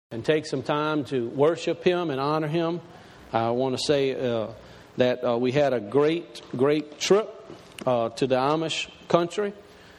and take some time to worship Him and honor Him. I want to say that we had a great trip to the Amish country.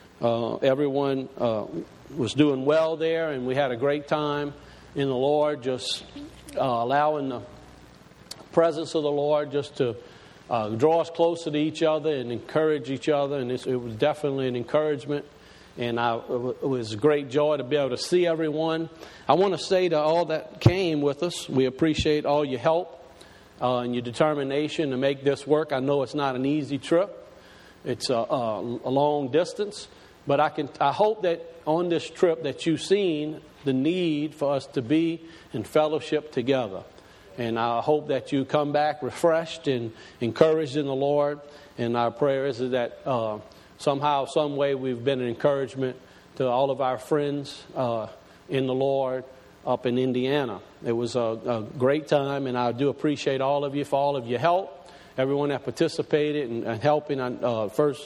Everyone was doing well there, and we had a great time in the Lord, just allowing the presence of the Lord just to draw us closer to each other and encourage each other. And it was definitely an encouragement. And it was a great joy to be able to see everyone. I want to say to all that came with us, we appreciate all your help and your determination to make this work. I know it's not an easy trip. It's a long distance. But I hope that on this trip that you've seen the need for us to be in fellowship together. And I hope that you come back refreshed and encouraged in the Lord. And our prayer is that somehow, some way, we've been an encouragement to all of our friends in the Lord up in Indiana. It was a great time, and I do appreciate all of you for all of your help. Everyone that participated and helping on first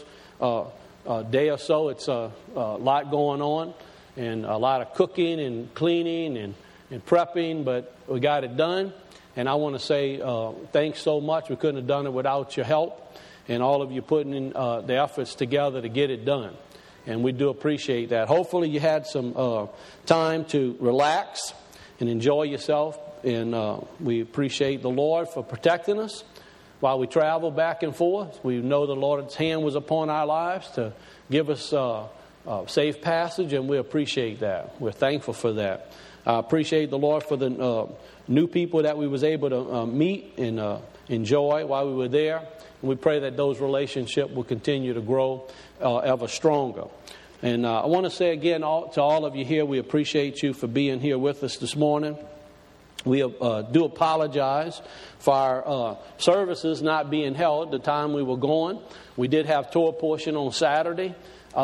day or so. It's a lot going on, and a lot of cooking and cleaning and prepping, but we got it done. And I want to say thanks so much. We couldn't have done it without your help and all of you putting in the efforts together to get it done. And we do appreciate that. Hopefully you had some time to relax and enjoy yourself. And we appreciate the Lord for protecting us while we travel back and forth. We know the Lord's hand was upon our lives to give us safe passage, and we appreciate that. We're thankful for that. I appreciate the Lord for the new people that we was able to meet and enjoy while we were there. And we pray that those relationships will continue to grow ever stronger. And I want to say again to all of you here, we appreciate you for being here with us this morning. We do apologize for our services not being held the time we were going. We did have tour portion on Saturday,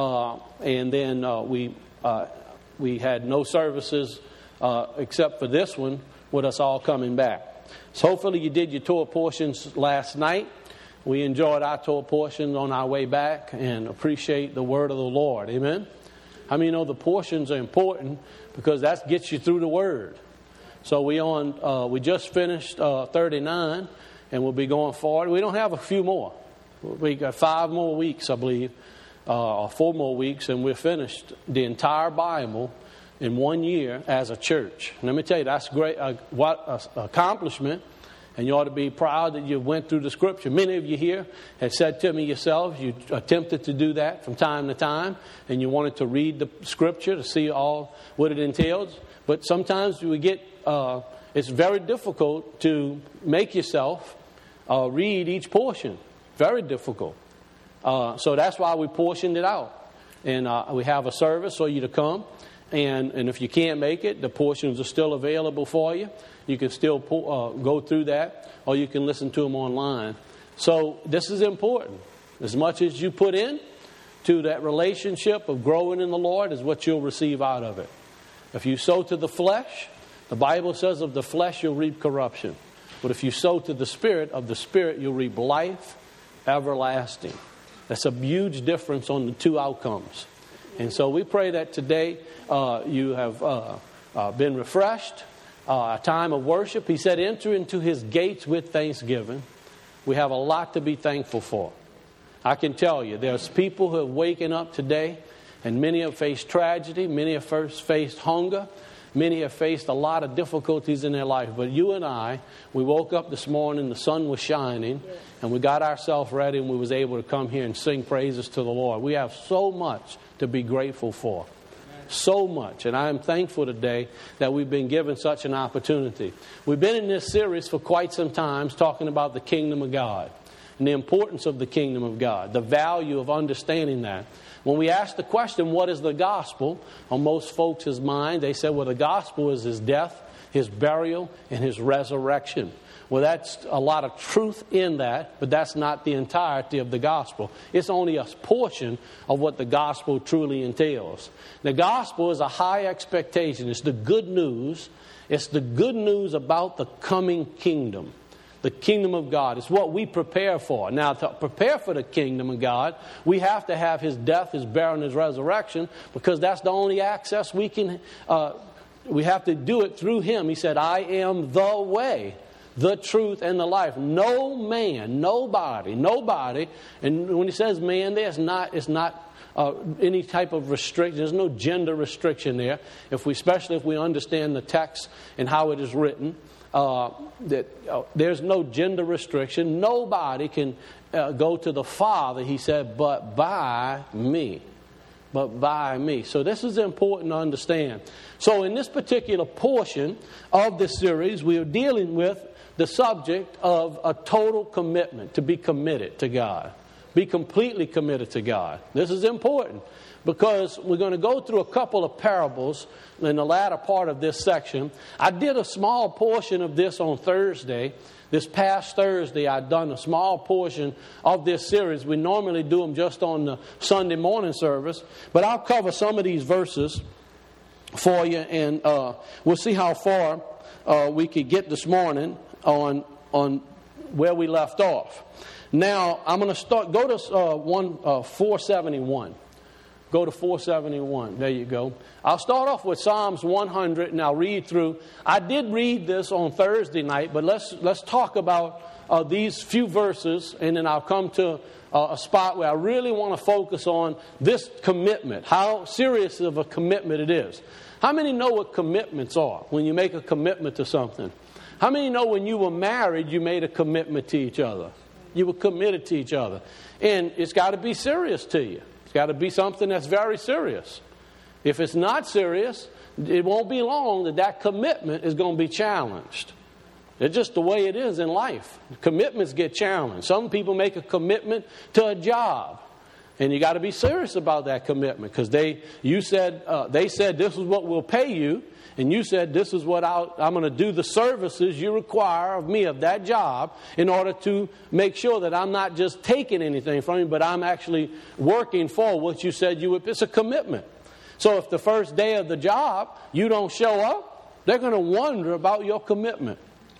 and then we had no services except for this one with us all coming back. So hopefully you did your tour portions last night. We enjoyed our tour portions on our way back and appreciate the word of the Lord. Amen? How many know the portions are important because that gets you through the word? So we just finished 39, and we'll be going forward. We don't have a few more. We got 5 more weeks, I believe, or 4 more weeks, and we're finished the entire Bible in 1 year as a church. And let me tell you, that's great. What an accomplishment. And you ought to be proud that you went through the Scripture. Many of you here have said to me yourselves, you attempted to do that from time to time, and you wanted to read the Scripture to see all what it entails. But sometimes we get, it's very difficult to make yourself read each portion. Very difficult. So that's why we portioned it out. And we have a service for you to come. And if you can't make it, the portions are still available for you. You can still go through that, or you can listen to them online. So this is important. As much as you put in to that relationship of growing in the Lord is what you'll receive out of it. If you sow to the flesh, the Bible says of the flesh you'll reap corruption. But if you sow to the Spirit, of the Spirit you'll reap life everlasting. That's a huge difference on the two outcomes. And so we pray that today you have been refreshed. A time of worship. He said, enter into His gates with thanksgiving. We have a lot to be thankful for. I can tell you, there's people who have waken up today, and many have faced tragedy. Many have first faced hunger. Many have faced a lot of difficulties in their life. But you and I, we woke up this morning, the sun was shining, and we got ourselves ready, and we was able to come here and sing praises to the Lord. We have so much to be grateful for. So much. And I am thankful today that we've been given such an opportunity. We've been in this series for quite some time talking about the kingdom of God and the importance of the kingdom of God, the value of understanding that. When we ask the question, what is the gospel? On most folks' mind, they say, well, the gospel is His death, His burial, and His resurrection. Well, that's a lot of truth in that, but that's not the entirety of the gospel. It's only a portion of what the gospel truly entails. The gospel is a high expectation. It's the good news. It's the good news about the coming kingdom, the kingdom of God. It's what we prepare for. Now, to prepare for the kingdom of God, we have to have His death, His burial, and His resurrection, because that's the only access we can we have to do it through Him. He said, I am the way, the truth, and the life. No man, nobody. And when He says man, it's not any type of restriction. There's no gender restriction there. Especially if we understand the text and how it is written, there's no gender restriction. Nobody can go to the Father, He said, but by me. But by me. So this is important to understand. So in this particular portion of this series, we are dealing with the subject of a total commitment, to be committed to God. Be completely committed to God. This is important because we're going to go through a couple of parables in the latter part of this section. I did a small portion of this on Thursday. This past Thursday, I'd done a small portion of this series. We normally do them just on the Sunday morning service. But I'll cover some of these verses for you, and we'll see how far we could get this morning on where we left off. Now, I'm going to go to 471. Go to 471. There you go. I'll start off with Psalms 100, and I'll read through. I did read this on Thursday night, but let's talk about these few verses, and then I'll come to a spot where I really want to focus on this commitment, how serious of a commitment it is. How many know what commitments are when you make a commitment to something? How many know when you were married, you made a commitment to each other? You were committed to each other. And it's got to be serious to you. It's got to be something that's very serious. If it's not serious, it won't be long that commitment is going to be challenged. It's just the way it is in life. Commitments get challenged. Some people make a commitment to a job. And you got to be serious about that commitment because they said this is what we'll pay you. And you said, this is what I'm going to do the services you require of me, of that job, in order to make sure that I'm not just taking anything from you, but I'm actually working for what you said you would. It's a commitment. So if the first day of the job you don't show up, they're going to wonder about your commitment.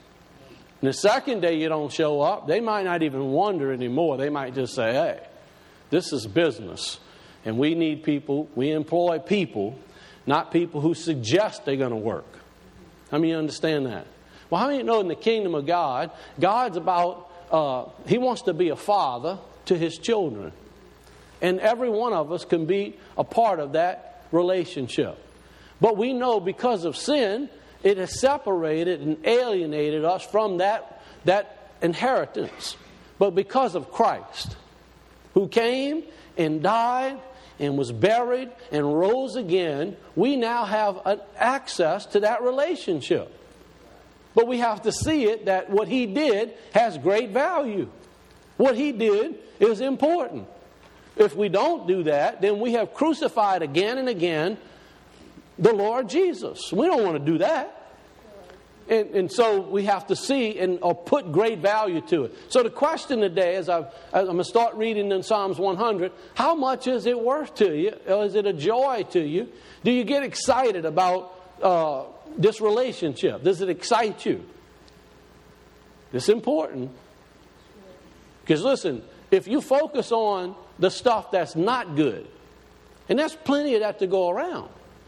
And the second day you don't show up, they might not even wonder anymore. They might just say, hey, this is business. And we need people, we employ people, not people who suggest they're going to work. How many understand that? Well, how many know in the kingdom of God, God's about, He wants to be a father to His children. And every one of us can be a part of that relationship. But we know because of sin, it has separated and alienated us from that inheritance. But because of Christ, who came and died and was buried and rose again, we now have an access to that relationship. But we have to see it that what He did has great value. What He did is important. If we don't do that, then we have crucified again and again the Lord Jesus. We don't want to do that. And so we have to see or put great value to it. So the question today, as I'm going to start reading in Psalms 100, how much is it worth to you? Or is it a joy to you? Do you get excited about this relationship? Does it excite you? It's important. Because listen, if you focus on the stuff that's not good, and there's plenty of that to go around,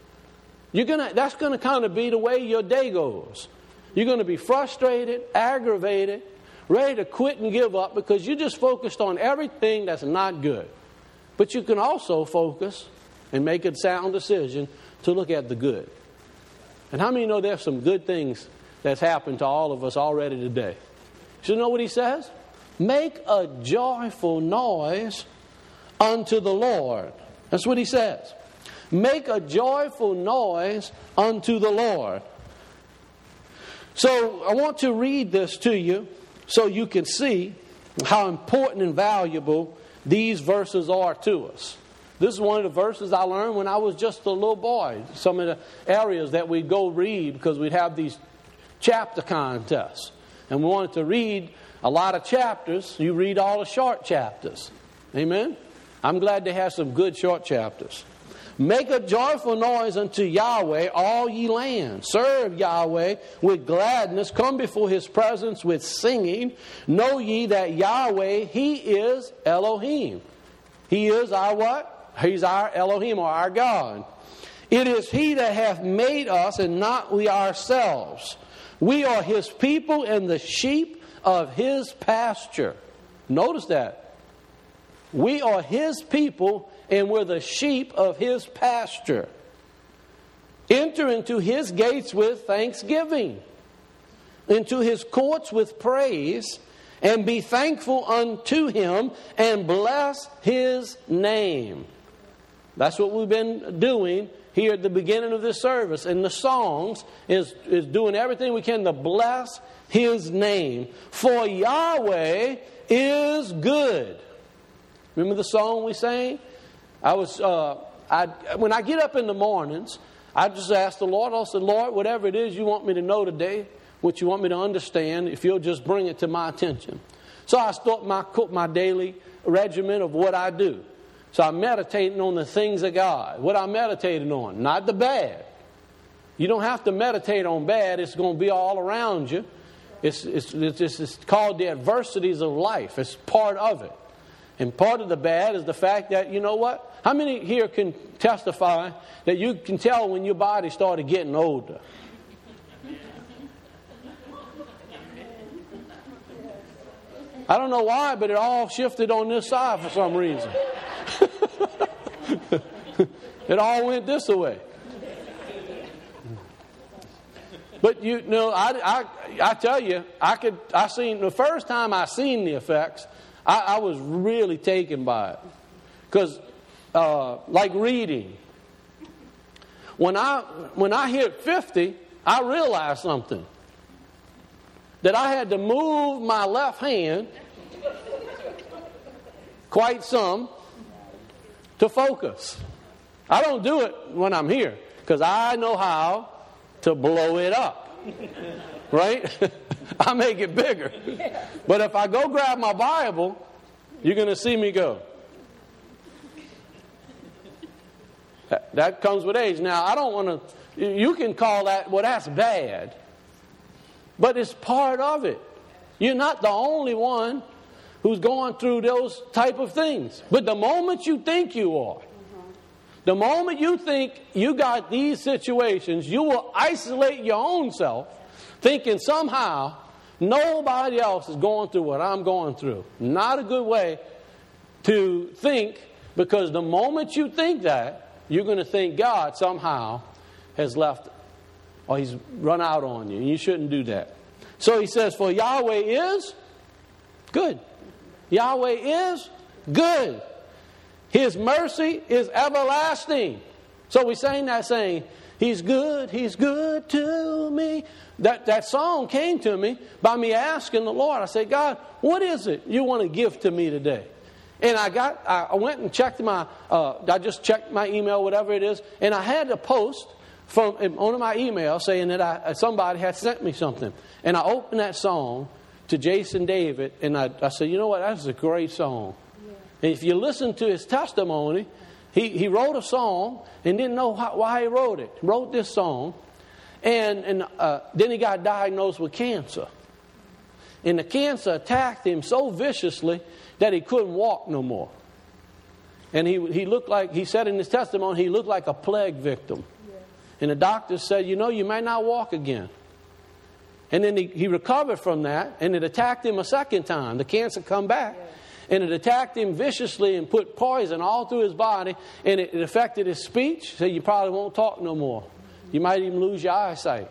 that's going to kind of be the way your day goes. You're going to be frustrated, aggravated, ready to quit and give up because you just focused on everything that's not good. But you can also focus and make a sound decision to look at the good. And how many know there's some good things that's happened to all of us already today? You know what he says? Make a joyful noise unto the Lord. That's what he says. Make a joyful noise unto the Lord. So I want to read this to you so you can see how important and valuable these verses are to us. This is one of the verses I learned when I was just a little boy. Some of the areas that we'd go read because we'd have these chapter contests. And we wanted to read a lot of chapters. You read all the short chapters. Amen? I'm glad they have some good short chapters. Make a joyful noise unto Yahweh, all ye lands. Serve Yahweh with gladness. Come before His presence with singing. Know ye that Yahweh, He is Elohim. He is our what? He's our Elohim, or our God. It is He that hath made us, and not we ourselves. We are His people and the sheep of His pasture. Notice that. We are His people and we're the sheep of His pasture. Enter into His gates with thanksgiving, into His courts with praise, and be thankful unto Him, and bless His name. That's what we've been doing here at the beginning of this service. And the songs is doing everything we can to bless His name. For Yahweh is good. Remember the song we sang? When I get up in the mornings, I just ask the Lord, I said, Lord, whatever it is you want me to know today, what you want me to understand, if you'll just bring it to my attention. So I start my daily regimen of what I do. So I'm meditating on the things of God. What I'm meditating on, not the bad. You don't have to meditate on bad. It's going to be all around you. It's called the adversities of life. It's part of it. And part of the bad is the fact that, you know what? How many here can testify that you can tell when your body started getting older? I don't know why, but it all shifted on this side for some reason. It all went this way. But you know, I tell you, I seen the first time I seen the effects, I was really taken by it. Because like reading, when I hit 50, I realized something. That I had to move my left hand quite some to focus. I don't do it when I'm here because I know how to blow it up. Right? I make it bigger. But if I go grab my Bible, you're going to see me go. That comes with age. Now, I don't want to... You can call that, well, that's bad. But it's part of it. You're not the only one who's going through those type of things. But the moment you think you are, the moment you think you got these situations, you will isolate your own self, thinking somehow nobody else is going through what I'm going through. Not a good way to think, because the moment you think that, you're going to think God somehow has left or He's run out on you. You shouldn't do that. So he says, for Yahweh is good. Yahweh is good. His mercy is everlasting. So we sang that saying, He's good to me. That song came to me by me asking the Lord. I said, God, what is it you want to give to me today? And I went and checked I just checked my email, whatever it is, and I had a post from one of my emails saying that somebody had sent me something. And I opened that song to Jason David, and I said, you know what, that's a great song. Yeah. And if you listen to his testimony, he wrote a song and didn't know why he wrote it. He wrote this song, and then he got diagnosed with cancer. And the cancer attacked him so viciously that he couldn't walk no more. And he looked like, he said in his testimony, he looked like a plague victim. And the doctor said, you know, you might not walk again. And then he recovered from that, and it attacked him a second time. The cancer come back, and it attacked him viciously and put poison all through his body, and it affected his speech. So you probably won't talk no more. You might even lose your eyesight.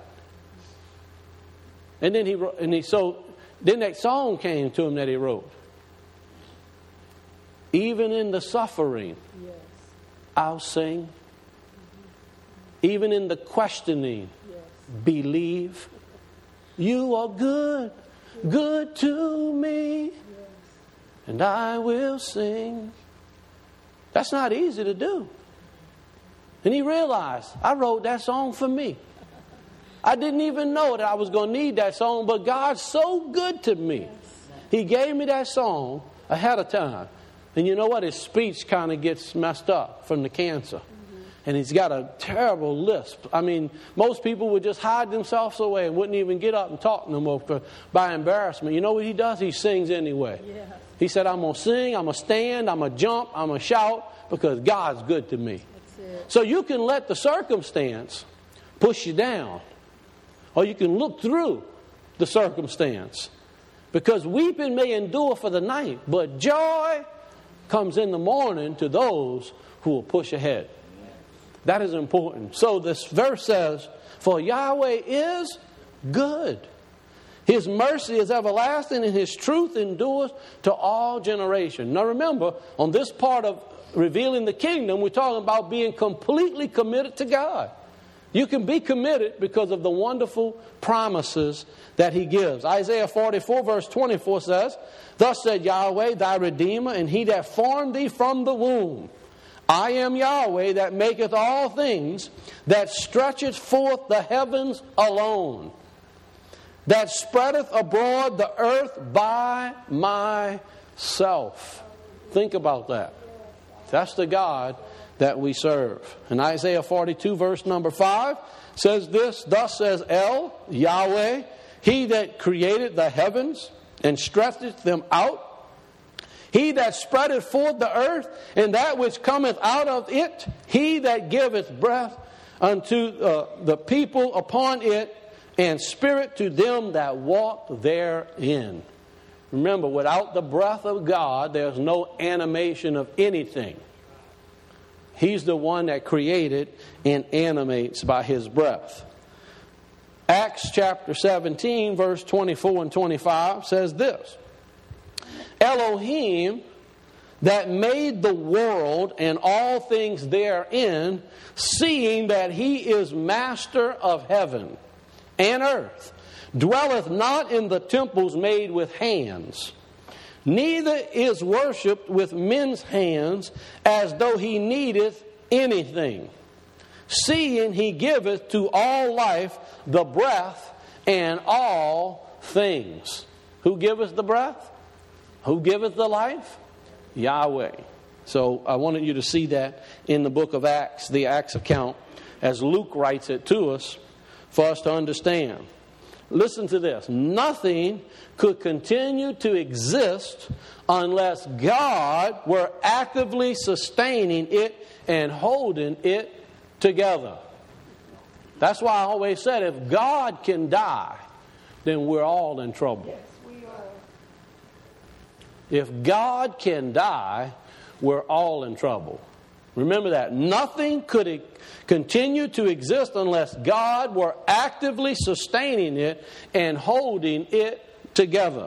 And then then that song came to him that he wrote. Even in the suffering, I'll sing. Even in the questioning, believe. You are good to me, and I will sing. That's not easy to do. And he realized, I wrote that song for me. I didn't even know that I was going to need that song, but God's so good to me. He gave me that song ahead of time. And you know what? His speech kind of gets messed up from the cancer. And he's got a terrible lisp. I mean, most people would just hide themselves away and wouldn't even get up and talk no more by embarrassment. You know what he does? He sings anyway. Yeah. He said, I'm going to sing, I'm going to stand, I'm going to jump, I'm going to shout, because God's good to me. So you can let the circumstance push you down, or you can look through the circumstance. Because weeping may endure for the night, but joy comes in the morning to those who will push ahead. That is important. So this verse says, for Yahweh is good. His mercy is everlasting, and His truth endures to all generations. Now remember, on this part of revealing the kingdom, we're talking about being completely committed to God. You can be committed because of the wonderful promises that He gives. Isaiah 44 verse 24 says, thus said Yahweh, thy Redeemer, and He that formed thee from the womb. I am Yahweh that maketh all things, that stretcheth forth the heavens alone, that spreadeth abroad the earth by myself. Think about that. That's the God that we serve. And Isaiah 42 verse number 5 says this, thus says El, Yahweh, He that created the heavens and stretcheth them out, He that spreadeth forth the earth, and that which cometh out of it, He that giveth breath unto the people upon it, and spirit to them that walk therein. Remember, without the breath of God, there's no animation of anything. He's the one that created and animates by His breath. Acts chapter 17, verse 24 and 25 says this, Elohim that made the world and all things therein, seeing that He is master of heaven and earth, dwelleth not in the temples made with hands, neither is worshipped with men's hands, as though He needeth anything, seeing He giveth to all life the breath and all things. Who giveth the breath? Who giveth the life? Yahweh. So I wanted you to see that in the book of Acts, the Acts account, as Luke writes it to us, for us to understand. Listen to this. Nothing could continue to exist unless God were actively sustaining it and holding it together. That's why I always said, if God can die, then we're all in trouble. If God can die, we're all in trouble. Remember that. Nothing could continue to exist unless God were actively sustaining it and holding it together.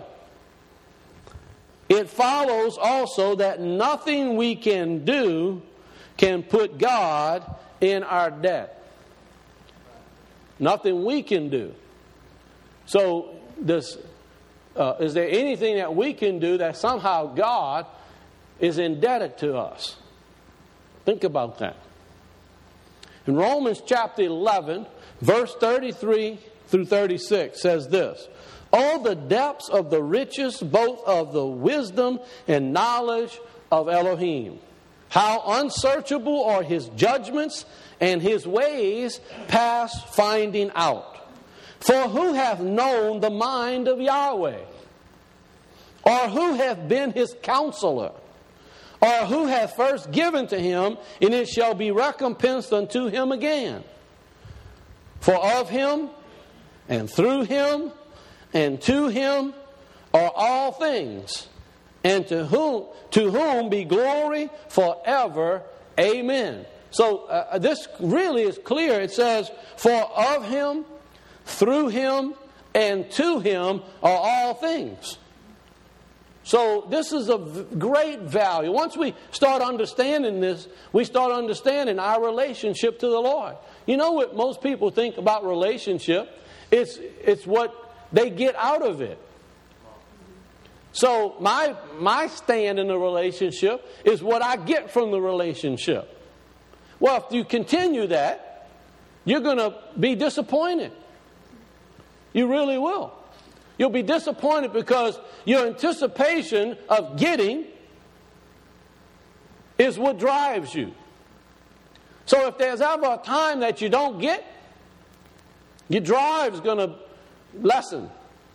It follows also that nothing we can do can put God in our debt. Nothing we can do. So, is there anything that we can do that somehow God is indebted to us? Think about that. In Romans chapter 11, verse 33 through 36 says this, "Oh, the depths of the riches, both of the wisdom and knowledge of Elohim. How unsearchable are His judgments, and His ways past finding out. For who hath known the mind of Yahweh? Or who hath been His counselor? Or who hath first given to Him, and it shall be recompensed unto Him again? For of Him, and through Him, and to Him are all things, and to whom be glory forever. Amen." So this really is clear. It says, "For of Him, through Him, and to Him are all things." So this is of great value. Once we start understanding this, we start understanding our relationship to the Lord. You know what most people think about relationship? It's what they get out of it. So my stand in the relationship is what I get from the relationship. Well, if you continue that, you're going to be disappointed. You really will. You'll be disappointed because your anticipation of getting is what drives you. So if there's ever a time that you don't get, your drive is going to lessen.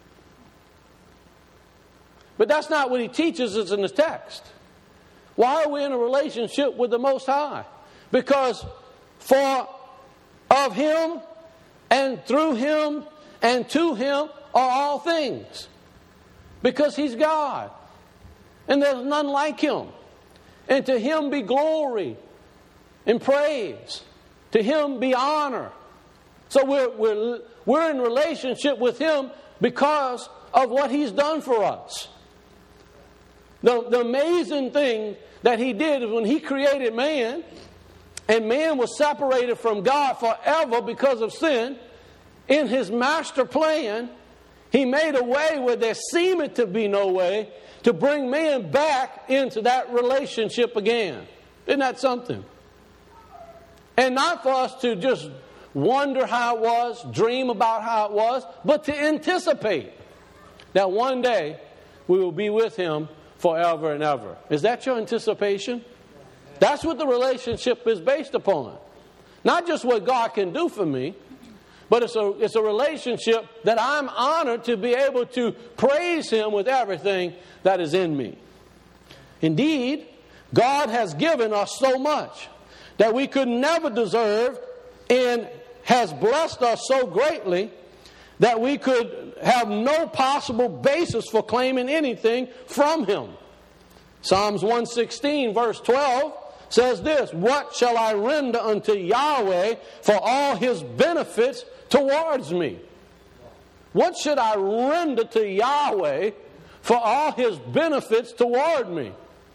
But that's not what he teaches us in the text. Why are we in a relationship with the Most High? Because for of Him and through Him and to Him are all things. Because He's God. And there's none like Him. And to Him be glory and praise. To Him be honor. So we're in relationship with Him because of what He's done for us. The amazing thing that He did is when He created man, and man was separated from God forever because of sin, in His master plan, He made a way where there seemed to be no way to bring man back into that relationship again. Isn't that something? And not for us to just wonder how it was, dream about how it was, but to anticipate that one day we will be with Him forever and ever. Is that your anticipation? That's what the relationship is based upon. Not just what God can do for me, but it's a relationship that I'm honored to be able to praise Him with everything that is in me. Indeed, God has given us so much that we could never deserve, and has blessed us so greatly that we could have no possible basis for claiming anything from Him. Psalms 116 verse 12 says this, "What shall I render unto Yahweh for all His benefits towards me?" What should I render to Yahweh for all His benefits toward me?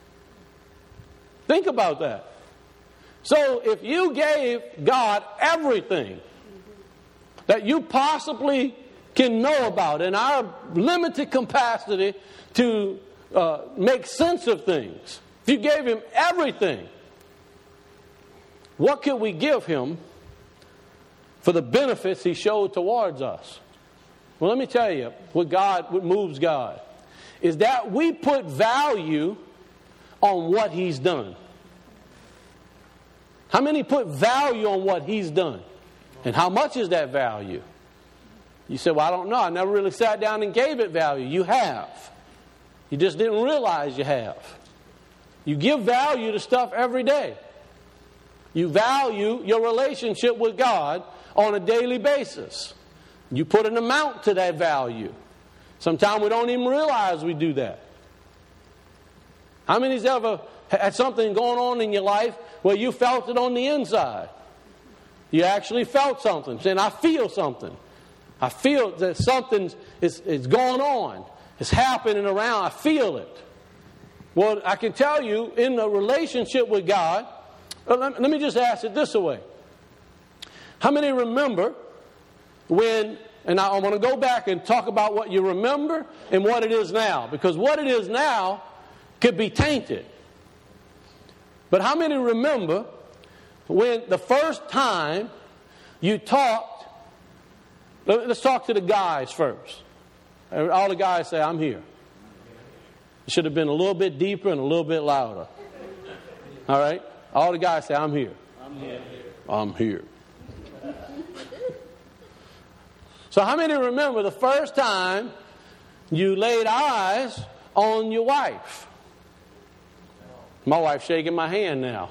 Think about that. So if you gave God everything that you possibly can know about in our limited capacity to make sense of things, if you gave Him everything, what could we give Him for the benefits He showed towards us? Well, let me tell you what moves God is that we put value on what He's done. How many put value on what He's done? And how much is that value? You say, well, I don't know. I never really sat down and gave it value. You have. You just didn't realize you have. You give value to stuff every day. You value your relationship with God on a daily basis. You put an amount to that value. Sometimes we don't even realize we do that. How many's ever had something going on in your life where you felt it on the inside? You actually felt something, saying, I feel something. I feel that something is going on. It's happening around. I feel it. Well, I can tell you, in a relationship with God, let me just ask it this way. How many remember when, and I want to go back and talk about what you remember and what it is now, because what it is now could be tainted. But how many remember when the first time you talked? Let's talk to the guys first. All the guys say, I'm here. It should have been a little bit deeper and a little bit louder. All right? All the guys say, I'm here. I'm here. I'm here. So how many remember the first time you laid eyes on your wife? My wife's shaking my hand now.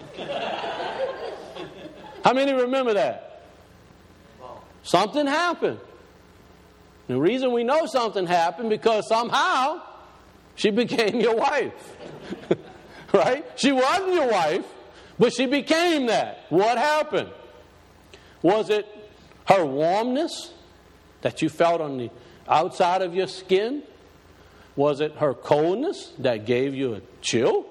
How many remember that? Something happened. The reason we know something happened because somehow she became your wife. Right? She wasn't your wife, but she became that. What happened? Was it her warmness that you felt on the outside of your skin? Was it her coldness that gave you a chill?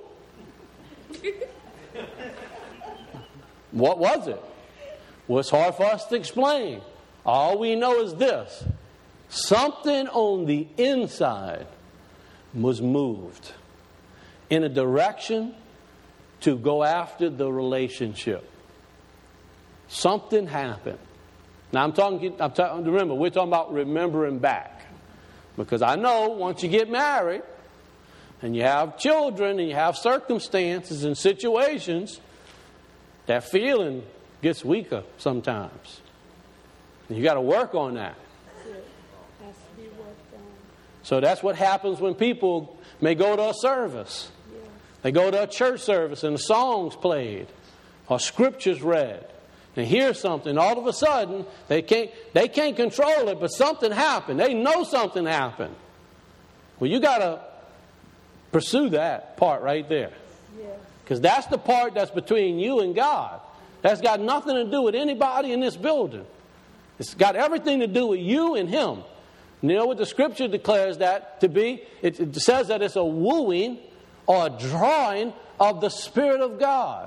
What was it? Well, it's hard for us to explain. All we know is this. Something on the inside was moved in a direction to go after the relationship. Something happened. Now remember, we're talking about remembering back. Because I know once you get married and you have children and you have circumstances and situations, that feeling gets weaker sometimes. And you got to work on that. So that's what happens when people may go to a service. They go to a church service and the song's played. or scriptures read. And hear something. All of a sudden, they can't control it, but something happened. They know something happened. Well, you got to pursue that part right there. Because that's the part that's between you and God. That's got nothing to do with anybody in this building. It's got everything to do with you and Him. And you know what the Scripture declares that to be? It says that it's a wooing or a drawing of the Spirit of God.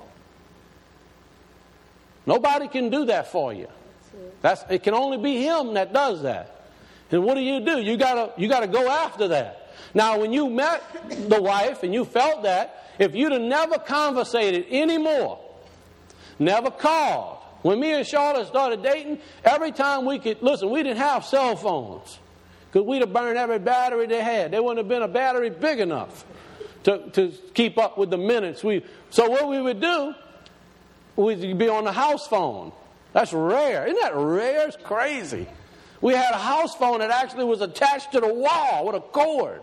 Nobody can do that for you. It can only be Him that does that. And what do? You gotta go after that. Now, when you met the wife and you felt that, if you'd have never conversated anymore, never called. When me and Charlotte started dating, every time we didn't have cell phones. Because we'd have burned every battery they had. There wouldn't have been a battery big enough to keep up with the minutes. So what we would do, we'd be on the house phone. That's rare. Isn't that rare? It's crazy. We had a house phone that actually was attached to the wall with a cord.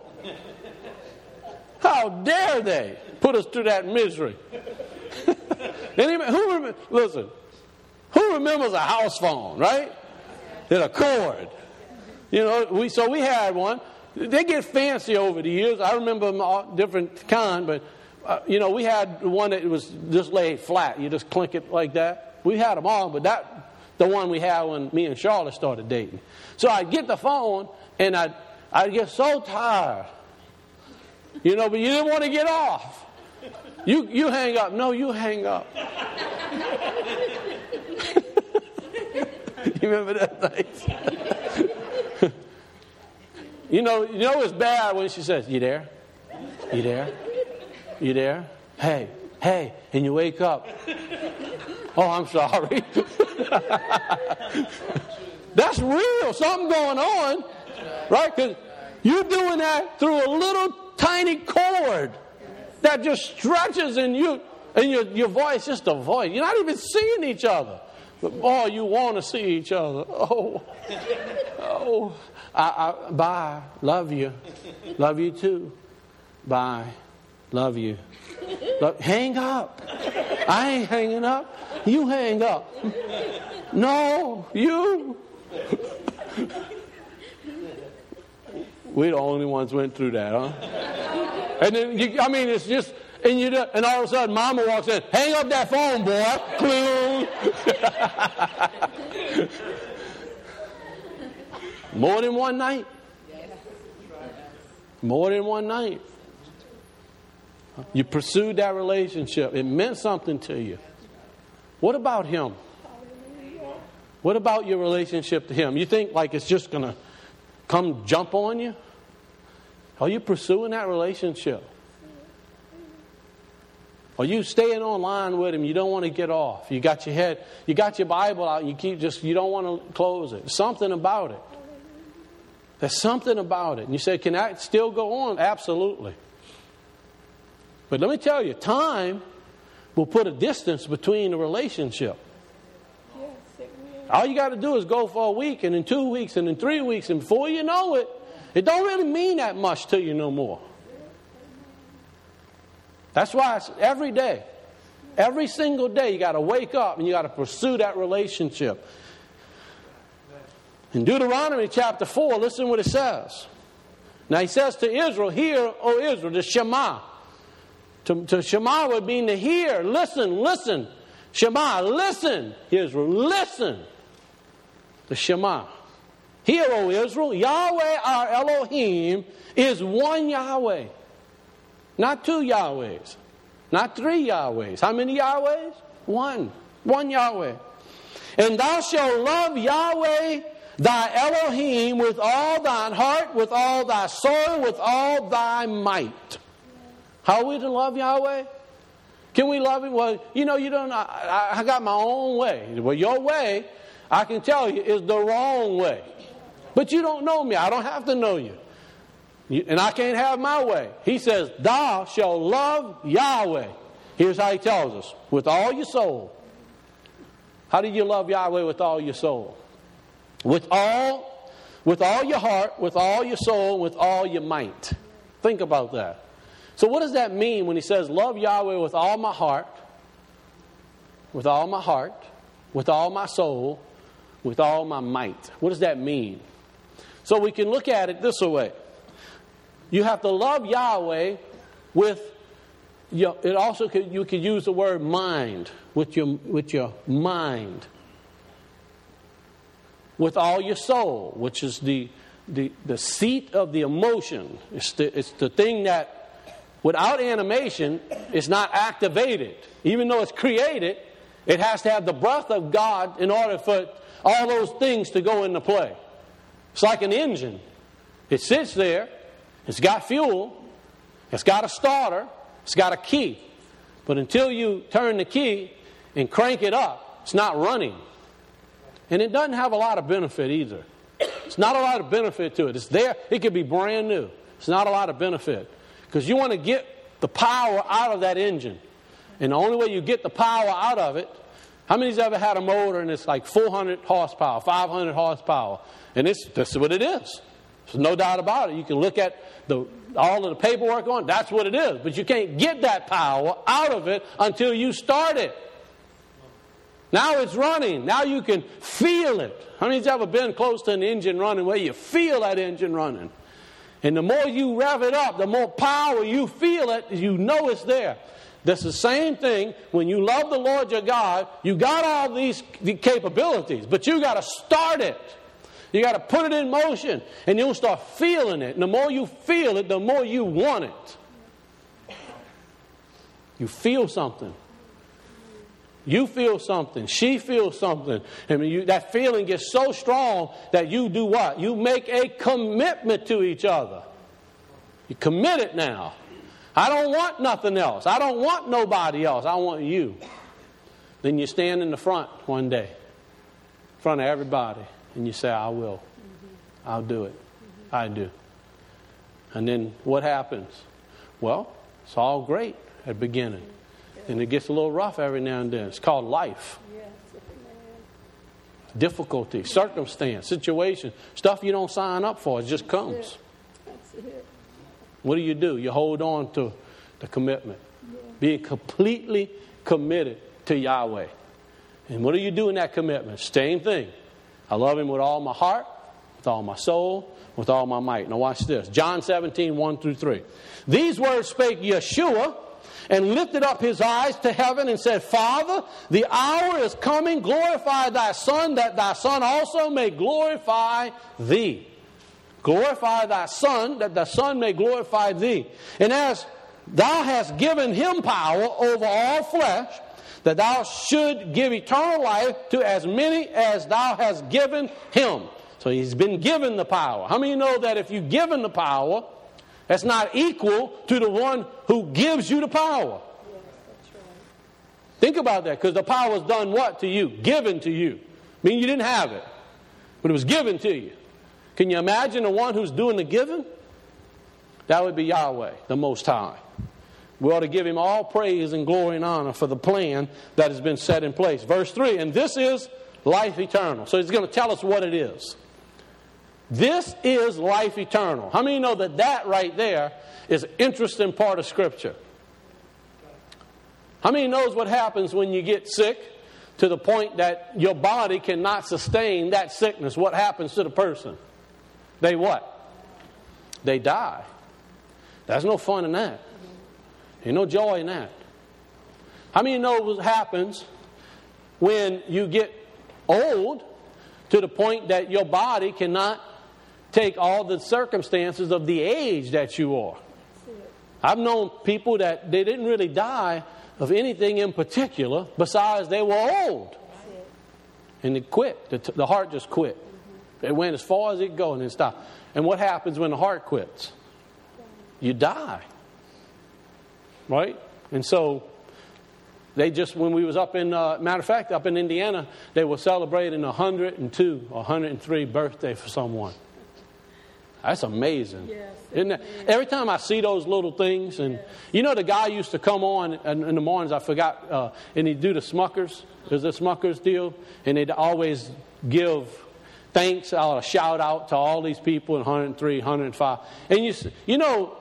How dare they put us through that misery? Who remembers a house phone, right? It's a cord. So we had one. They get fancy over the years. I remember them all different kind, but we had one that was just laid flat. You just clink it like that. We had them all, but the one we had when me and Charlotte started dating. So I'd get the phone, and I'd get so tired. But you didn't want to get off. You hang up. No, you hang up. You remember that night? You know it's bad when she says, "You there? You there? You there? Hey, and you wake up. Oh, I'm sorry." That's real. Something going on, right? Because you're doing that through a little tiny cord that just stretches in you, and your voice, just a voice. You're not even seeing each other, but boy, you want to see each other. Bye. Love you. Love you too. Bye. Love you. Hang up. I ain't hanging up. You hang up. No, you. We're the only ones went through that, huh? And then, it's just, and all of a sudden, Mama walks in. Hang up that phone, boy. Clue. More than one night. More than one night. You pursued that relationship. It meant something to you. What about Him? What about your relationship to Him? You think like it's just going to come jump on you? Are you pursuing that relationship? Are you staying online with Him? You don't want to get off. You got your Bible out and you don't want to close it. Something about it. There's something about it. And you say, can that still go on? Absolutely. But let me tell you, time will put a distance between the relationship. Yes, it will. All you got to do is go for a week, and in 2 weeks, and in 3 weeks, and before you know it, it don't really mean that much to you no more. That's why it's every day, every single day, you got to wake up and you got to pursue that relationship. In Deuteronomy chapter 4, listen what it says. Now He says to Israel, "Hear, O Israel," the Shema. To Shema would mean to hear, listen. Shema, listen, Israel, listen. The Shema. Hear, O Israel, Yahweh our Elohim is one Yahweh. Not two Yahwehs. Not three Yahwehs. How many Yahwehs? One. One Yahweh. And thou shalt love Yahweh thy Elohim with all thine heart, with all thy soul, with all thy might. How are we to love Yahweh? Can we love Him? Well, you don't. I got my own way. Well, your way, I can tell you, is the wrong way. But you don't know me. I don't have to know you. And I can't have my way. He says, thou shalt love Yahweh. Here's how He tells us. With all your soul. How do you love Yahweh with all your soul? With all your heart, with all your soul, with all your might. Think about that. So what does that mean when He says, love Yahweh with all my heart, with all my heart, with all my soul, with all my might. What does that mean? So we can look at it this way. You have to love Yahweh with your, it also could, you could use the word mind, with your mind. With all your soul, which is the seat of the emotion. It's the thing that without animation is not activated. Even though it's created, it has to have the breath of God in order for all those things to go into play. It's like an engine. It sits there, it's got fuel, it's got a starter, it's got a key. But until you turn the key and crank it up, it's not running. And it doesn't have a lot of benefit either. It's not a lot of benefit to it. It's there. It could be brand new. It's not a lot of benefit. Because you want to get the power out of that engine. And the only way you get the power out of it, how many's ever had a motor and it's like 400 horsepower, 500 horsepower? And this is what it is. There's no doubt about it. You can look at all of the paperwork on it. That's what it is. But you can't get that power out of it until you start it. Now it's running. Now you can feel it. How many's ever been close to an engine running where you feel that engine running? And the more you rev it up, the more power you feel it, you know it's there. That's the same thing when you love the Lord your God. You got all these capabilities, but you got to start it. You got to put it in motion, and you'll start feeling it. And the more you feel it, the more you want it. You feel something. You feel something. She feels something. I mean, that feeling gets so strong that you do what? You make a commitment to each other. You commit it now. I don't want nothing else. I don't want nobody else. I want you. Then you stand in the front one day, in front of everybody, and you say, I will. I'll do it. I do. And then what happens? Well, it's all great at the beginning. And it gets a little rough every now and then. It's called life. Difficulty, circumstance, situation, stuff you don't sign up for. It just comes. What do? You hold on to the commitment. Being completely committed to Yahweh. And what do you do in that commitment? Same thing. I love Him with all my heart, with all my soul, with all my might. Now watch this. John 17, 1 through 3. These words spake Yeshua, and lifted up His eyes to heaven and said, Father, the hour is coming. Glorify Thy Son, that Thy Son also may glorify Thee. Glorify Thy Son, that Thy Son may glorify Thee. And as Thou hast given Him power over all flesh, that Thou should give eternal life to as many as Thou hast given Him. So He's been given the power. How many know that if you're given the power, that's not equal to the one who gives you the power? Yes, that's right. Think about that, because the power was done what to you? Given to you. I mean, you didn't have it, but it was given to you. Can you imagine the one who's doing the giving? That would be Yahweh, the Most High. We ought to give Him all praise and glory and honor for the plan that has been set in place. Verse 3, and this is life eternal. So He's going to tell us what it is. This is life eternal. How many know that right there is an interesting part of Scripture? How many knows what happens when you get sick to the point that your body cannot sustain that sickness? What happens to the person? They what? They die. There's no fun in that. There's no joy in that. How many know what happens when you get old to the point that your body cannot take all the circumstances of the age that you are? I've known people that they didn't really die of anything in particular besides they were old. And it quit. The heart just quit. It went as far as it go and then stopped. And what happens when the heart quits? You die. Right? And so they just, when we was up in, matter of fact, up in Indiana, they were celebrating 102 or 103 birthday for someone. That's amazing. Yes, isn't it? Every time I see those little things, and you know the guy used to come on in the mornings, I forgot, and he'd do the Smuckers. There's the Smuckers deal, and they'd always give thanks, a shout out to all these people in 103, 105. And you know,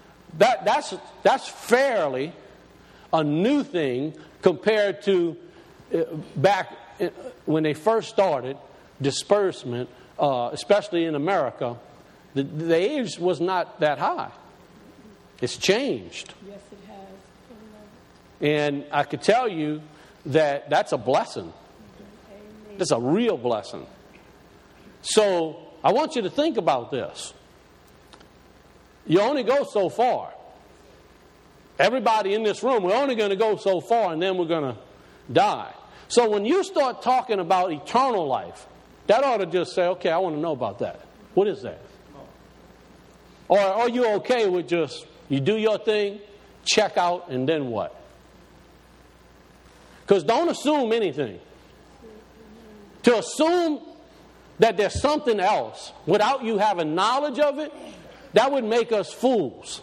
that's fairly a new thing compared to back when they first started disbursement, especially in America, the age was not that high. It's changed. Yes, it has. And I could tell you that that's a blessing. Amen. That's a real blessing. So I want you to think about this. You only go so far. Everybody in this room, we're only going to go so far, and then we're going to die. So when you start talking about eternal life, that ought to just say, okay, I want to know about that. What is that? Or are you okay with just, you do your thing, check out, and then what? Because don't assume anything. To assume that there's something else without you having knowledge of it, that would make us fools.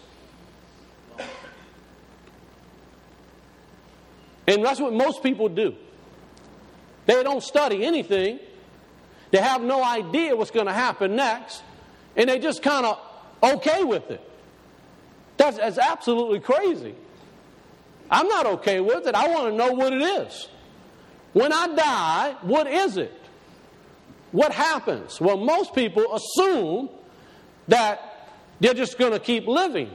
And that's what most people do. They don't study anything. They have no idea what's going to happen next. And they just kind of okay with it. That's absolutely crazy. I'm not okay with it. I want to know what it is. When I die, what is it? What happens? Well, most people assume that they're just going to keep living.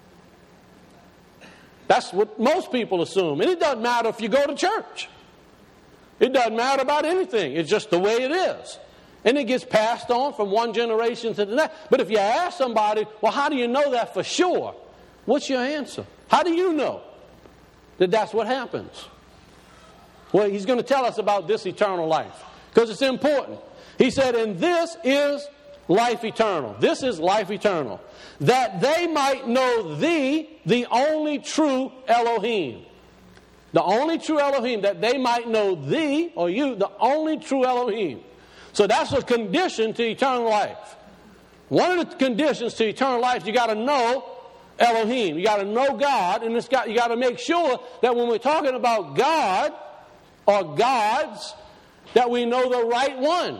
That's what most people assume. And it doesn't matter if you go to church. It doesn't matter about anything. It's just the way it is. And it gets passed on from one generation to the next. But if you ask somebody, well, how do you know that for sure? What's your answer? How do you know that that's what happens? Well, he's going to tell us about this eternal life because it's important. He said, and this is life eternal. This is life eternal. That they might know thee, the only true Elohim. The only true Elohim. That they might know thee, or you, the only true Elohim. So that's a condition to eternal life. One of the conditions to eternal life, you got to know Elohim. You got to know God, and you got to make sure that when we're talking about God or gods, that we know the right one.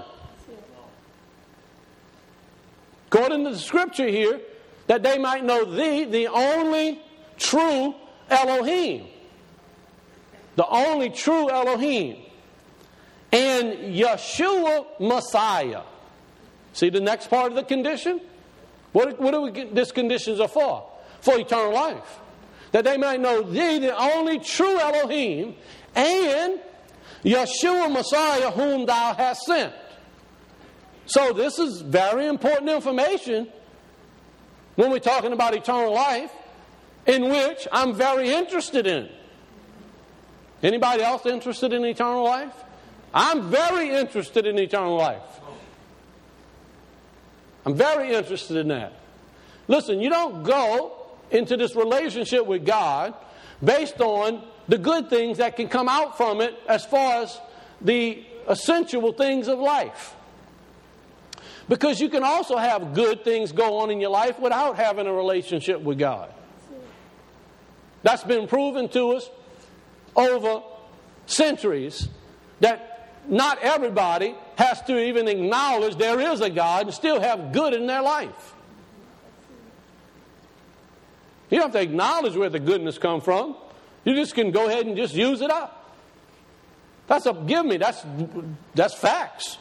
According to the scripture here, that they might know thee, the only true Elohim. The only true Elohim. And Yeshua Messiah. See the next part of the condition? What these conditions are for? For eternal life. That they might know thee, the only true Elohim, and Yeshua Messiah, whom thou hast sent. So this is very important information when we're talking about eternal life, in which I'm very interested in. Anybody else interested in eternal life? I'm very interested in eternal life. I'm very interested in that. Listen, you don't go into this relationship with God based on the good things that can come out from it as far as the essential things of life. Because you can also have good things go on in your life without having a relationship with God. That's been proven to us over centuries, that not everybody has to even acknowledge there is a God and still have good in their life. You don't have to acknowledge where the goodness comes from. You just can go ahead and just use it up. That's facts.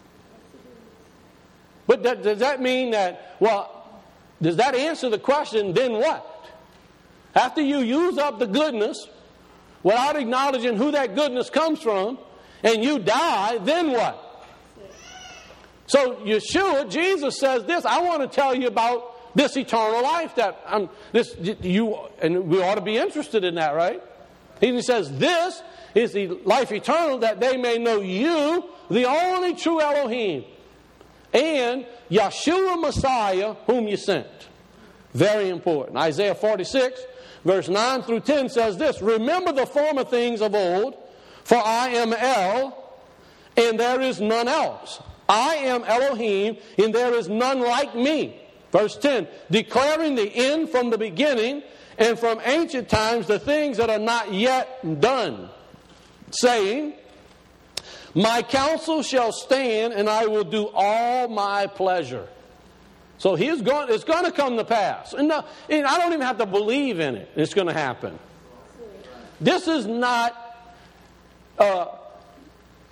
But does that mean that, does that answer the question, then what? After you use up the goodness, without acknowledging who that goodness comes from, and you die, then what? So Yeshua, Jesus says this, I want to tell you about this eternal life and we ought to be interested in that, right? He says, this is the life eternal, that they may know you, the only true Elohim, and Yeshua Messiah, whom you sent. Very important. Isaiah 46, verse 9 through 10 says this, remember the former things of old, for I am El, and there is none else. I am Elohim, and there is none like me. Verse 10, declaring the end from the beginning, and from ancient times the things that are not yet done, saying, my counsel shall stand, and I will do all my pleasure. So it's going to come to pass. And I don't even have to believe in it. It's going to happen. This is not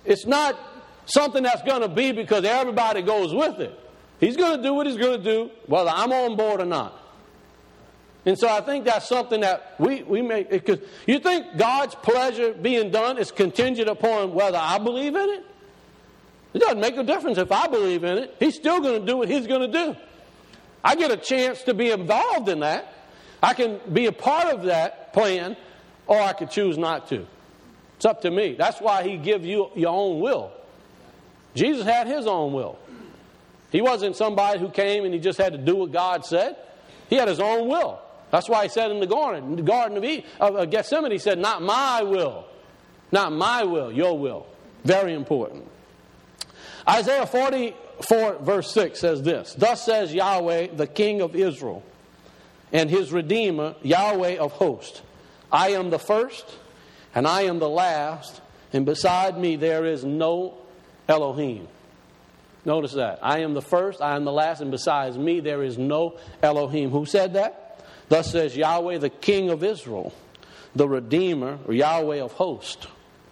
It's not something that's going to be because everybody goes with it. He's going to do what he's going to do, whether I'm on board or not. And so I think that's something that we make. Because you think God's pleasure being done is contingent upon whether I believe in it? It doesn't make a difference if I believe in it. He's still going to do what he's going to do. I get a chance to be involved in that. I can be a part of that plan, or I could choose not to. It's up to me. That's why he gives you your own will. Jesus had his own will. He wasn't somebody who came and he just had to do what God said. He had his own will. That's why he said in the Garden of Gethsemane, he said, not my will. Not my will, your will. Very important. Isaiah 44 verse 6 says this. Thus says Yahweh, the King of Israel, and his Redeemer, Yahweh of hosts. I am the first, and I am the last, and beside me there is no Elohim. Notice that. I am the first, I am the last, and besides me there is no Elohim. Who said that? Thus says Yahweh, the King of Israel, the Redeemer, or Yahweh of hosts.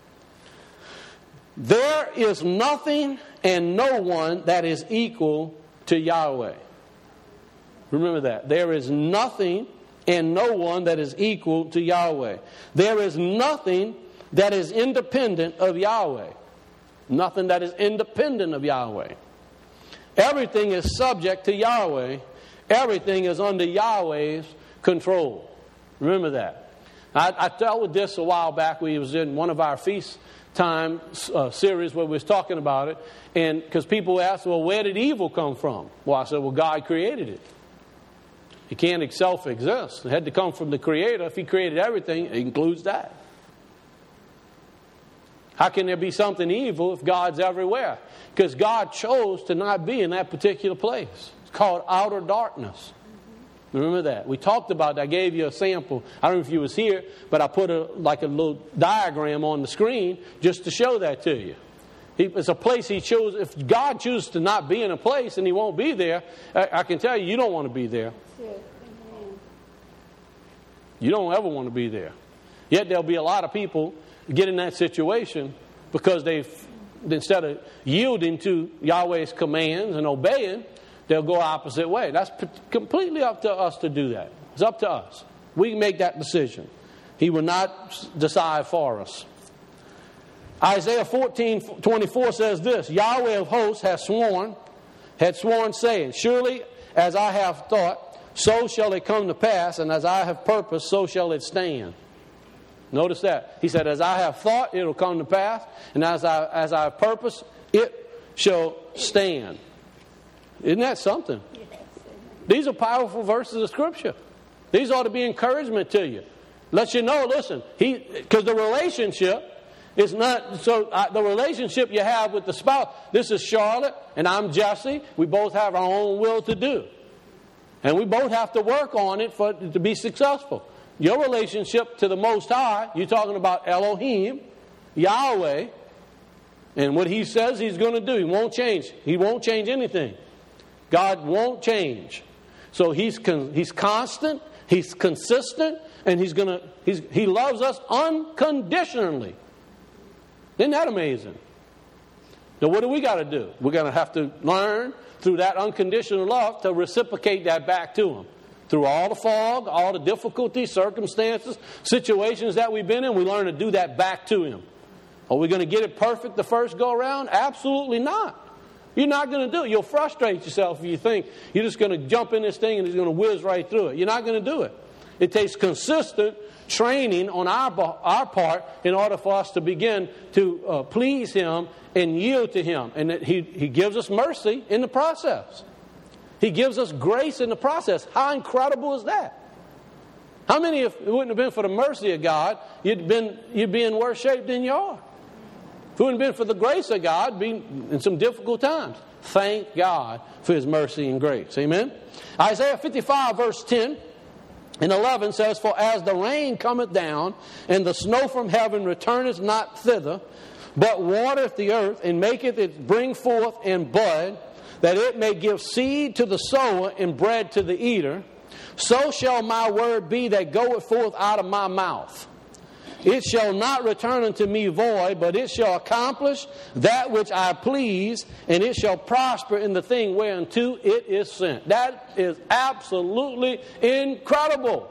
There is nothing and no one that is equal to Yahweh. Remember that. There is nothing and no one that is equal to Yahweh. There is nothing that is independent of Yahweh. Nothing that is independent of Yahweh. Everything is subject to Yahweh. Everything is under Yahweh's control. Remember that. I dealt with this a while back. We was in one of our feast time series where we was talking about it. And because people asked, well, where did evil come from? Well, I said, well, God created it. It can't self-exist. It had to come from the Creator. If He created everything, it includes that. How can there be something evil if God's everywhere? Because God chose to not be in that particular place. It's called outer darkness. Remember that. We talked about that. I gave you a sample. I don't know if you was here, but I put a little diagram on the screen just to show that to you. It's a place He chose. If God chooses to not be in a place and He won't be there, I can tell you, you don't want to be there. You don't ever want to be there. Yet there'll be a lot of people get in that situation because instead of yielding to Yahweh's commands and obeying, they'll go opposite way. That's completely up to us to do that. It's up to us. We make that decision. He will not decide for us. Isaiah 14:24 says this, Yahweh of hosts had sworn saying, surely as I have thought, so shall it come to pass, and as I have purposed, so shall it stand. Notice that. He said, as I have thought, it will come to pass, and as I have purposed, it shall stand. Isn't that something? These are powerful verses of Scripture. These ought to be encouragement to you. Let you know, listen, because the relationship is not, the relationship you have with the spouse, this is Charlotte, and I'm Jesse. We both have our own will to do. And we both have to work on it to be successful. Your relationship to the Most High, you're talking about Elohim, Yahweh, and what He says He's going to do. He won't change. He won't change anything. God won't change. So He's constant, He's consistent, and He loves us unconditionally. Isn't that amazing? Now what do we got to do? We're going to have to learn through that unconditional love to reciprocate that back to Him. Through all the fog, all the difficulties, circumstances, situations that we've been in, we learn to do that back to Him. Are we going to get it perfect the first go around? Absolutely not. You're not going to do it. You'll frustrate yourself if you think you're just going to jump in this thing and it's going to whiz right through it. You're not going to do it. It takes consistent training on our part in order for us to begin to please Him and yield to Him. And that He gives us mercy in the process. He gives us grace in the process. How incredible is that? How many, if it wouldn't have been for the mercy of God, you'd be in worse shape than you are? If it wouldn't have been for the grace of God, be in some difficult times. Thank God for His mercy and grace. Amen? Isaiah 55 verse 10 and 11 says, for as the rain cometh down, and the snow from heaven returneth not thither, but watereth the earth, and maketh it bring forth and bud, that it may give seed to the sower and bread to the eater, so shall my word be that goeth forth out of my mouth. it shall not return unto me void, but it shall accomplish that which I please, and it shall prosper in the thing whereunto it is sent. That is absolutely incredible.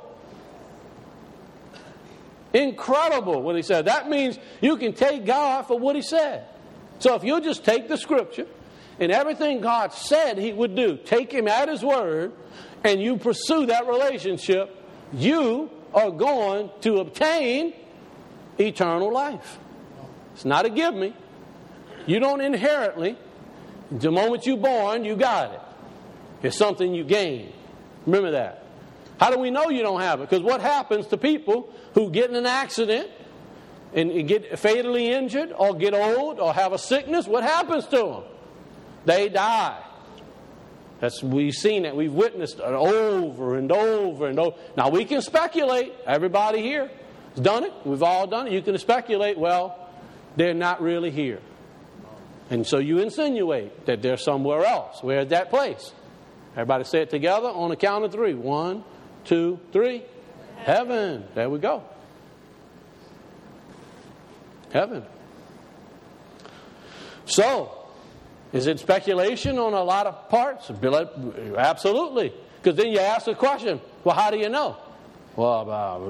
Incredible what he said. That means you can take God for what he said. So if you just take the scripture and everything God said he would do, take him at his word, and you pursue that relationship, you are going to obtain eternal life. It's not a give me. You don't inherently. The moment you're born, you got it. It's something you gain. Remember that. How do we know you don't have it? Because what happens to people who get in an accident and get fatally injured or get old or have a sickness? What happens to them? They die. We've seen it. We've witnessed it over and over and over. Now we can speculate. Everybody here has done it. We've all done it. You can speculate, well, they're not really here. And so you insinuate that they're somewhere else. Where's that place? Everybody say it together on the count of 3. 1, 2, 3. Heaven. There we go. Heaven. So, is it speculation on a lot of parts? Absolutely. Because then you ask the question, well, how do you know? Well,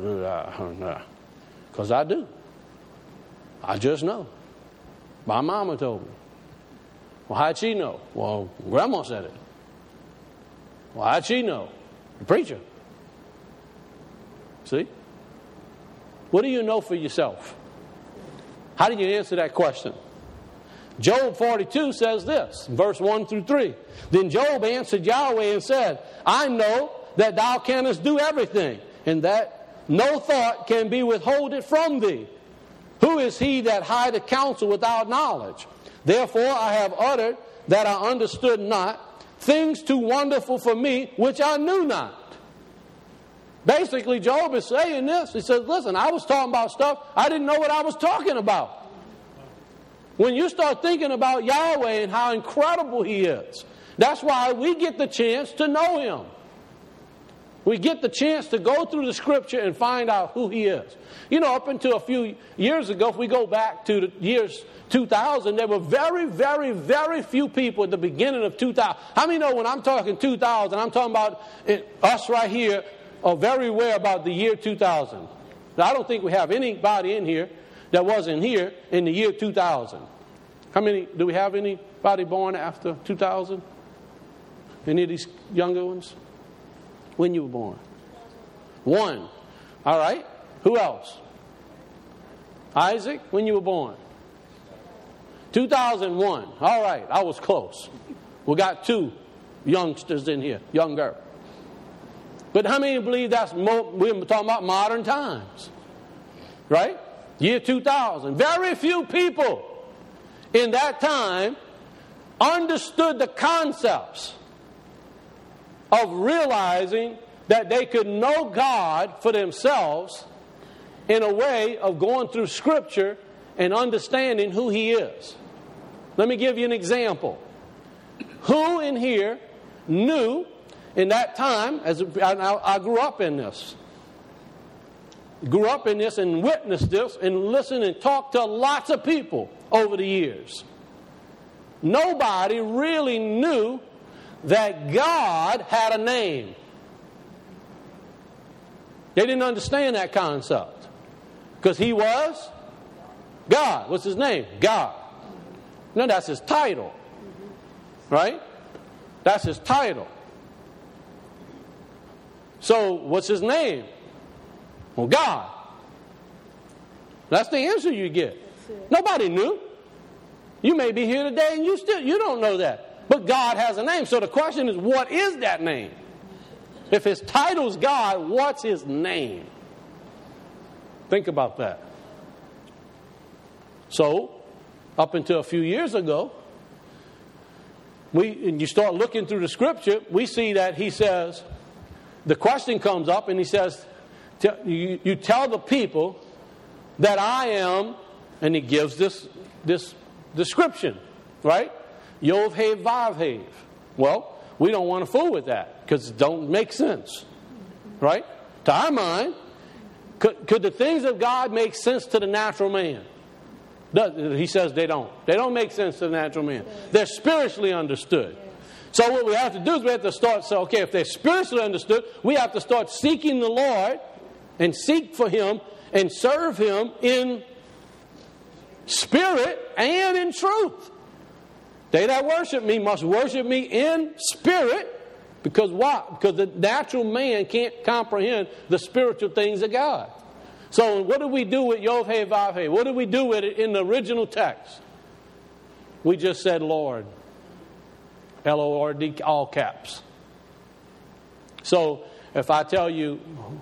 because I do. I just know. My mama told me. Well, how'd she know? Well, Grandma said it. Well, how'd she know? The preacher. See? What do you know for yourself? How do you answer that question? Job 42 says this, verse 1 through 3. Then Job answered Yahweh and said, I know that thou canst do everything, and that no thought can be withholden from thee. Who is he that hideth counsel without knowledge? Therefore I have uttered that I understood not, things too wonderful for me, which I knew not. Basically, Job is saying this. He says, listen, I was talking about stuff, I didn't know what I was talking about. When you start thinking about Yahweh and how incredible he is, that's why we get the chance to know him. We get the chance to go through the scripture and find out who he is. You know, up until a few years ago, if we go back to the years 2000, there were very, very, very few people at the beginning of 2000. How many know when I'm talking 2000, I'm talking about us right here, are very aware about the year 2000. Now, I don't think we have anybody in here that wasn't here in the year 2000. How many, do we have anybody born after 2000? Any of these younger ones? When you were born? 1. All right. Who else? Isaac, when you were born? 2001. All right. I was close. We got 2 youngsters in here. Younger. But how many believe that's we're talking about modern times? Right? Year 2000. Very few people in that time understood the concepts of realizing that they could know God for themselves in a way of going through Scripture and understanding who He is. Let me give you an example. Who in here knew in that time, as I grew up in this, and witnessed this and listened and talked to lots of people over the years. Nobody really knew that God had a name. They didn't understand that concept. Because He was God. What's His name? God. No, that's His title. Right? That's His title. So, what's His name? Well, God. That's the answer you get. Nobody knew. You may be here today and you don't know that. But God has a name. So the question is, what is that name? If His title's God, what's His name? Think about that. So, up until a few years ago, and you start looking through the Scripture, we see that He says, the question comes up and He says, you tell the people that I am, and He gives this description, right? Yod He Vav He. Well, we don't want to fool with that because it don't make sense, right? To our mind, Could the things of God make sense to the natural man? He says they don't. They don't make sense to the natural man. They're spiritually understood. So what we have to do is we have to start, so okay, if they're spiritually understood, we have to start seeking the Lord and seek for Him and serve Him in spirit and in truth. They that worship me must worship me in spirit. Because why? Because the natural man can't comprehend the spiritual things of God. So what do we do with Yod-Heh Vav-Heh? What do we do with it in the original text? We just said Lord. L-O-R-D, all caps. So if I tell you,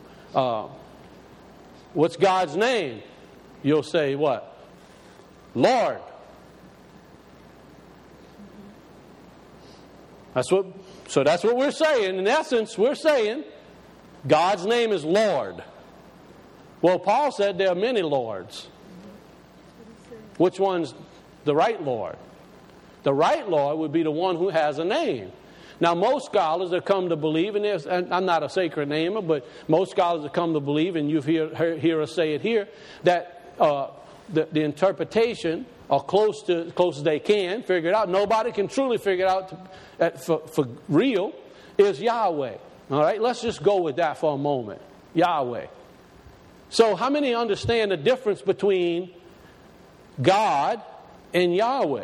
what's God's name? You'll say what? Lord. So that's what we're saying. In essence, we're saying God's name is Lord. Well, Paul said there are many lords. Which one's the right Lord? The right Lord would be the one who has a name. Now, most scholars have come to believe, and I'm not a sacred namer, but most scholars have come to believe, and you hear us say it here, that the interpretation, or close as they can figure it out, nobody can truly figure it out for real, is Yahweh. All right, let's just go with that for a moment. Yahweh. So how many understand the difference between God and Yahweh?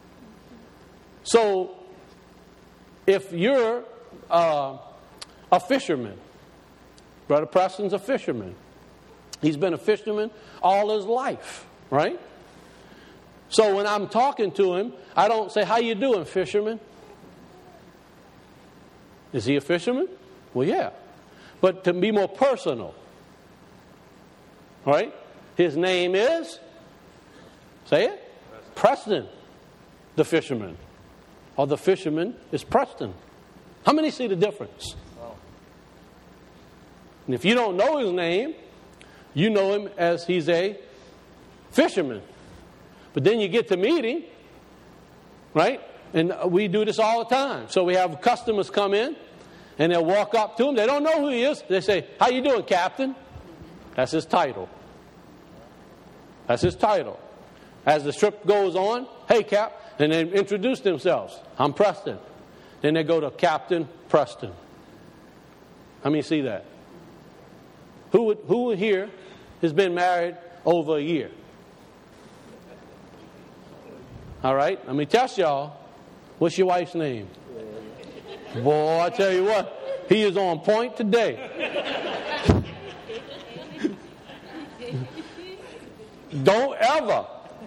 So if you're a fisherman, Brother Preston's a fisherman. He's been a fisherman all his life, right? So when I'm talking to him, I don't say, how you doing, fisherman? Is he a fisherman? Well, yeah. But to be more personal, right? His name is, say it, Preston, the fisherman. Or the fisherman is Preston. How many see the difference? And if you don't know his name, you know him as he's a fisherman. But then you get to meet him, right? And we do this all the time. So we have customers come in, and they'll walk up to him. They don't know who he is. They say, how you doing, Captain? That's his title. That's his title. As the trip goes on, hey, Cap. And they introduce themselves. I'm Preston. Then they go to Captain Preston. How many see that? Who here has been married over a year? All right, let me test y'all. What's your wife's name? Boy, I tell you what, he is on point today. Don't ever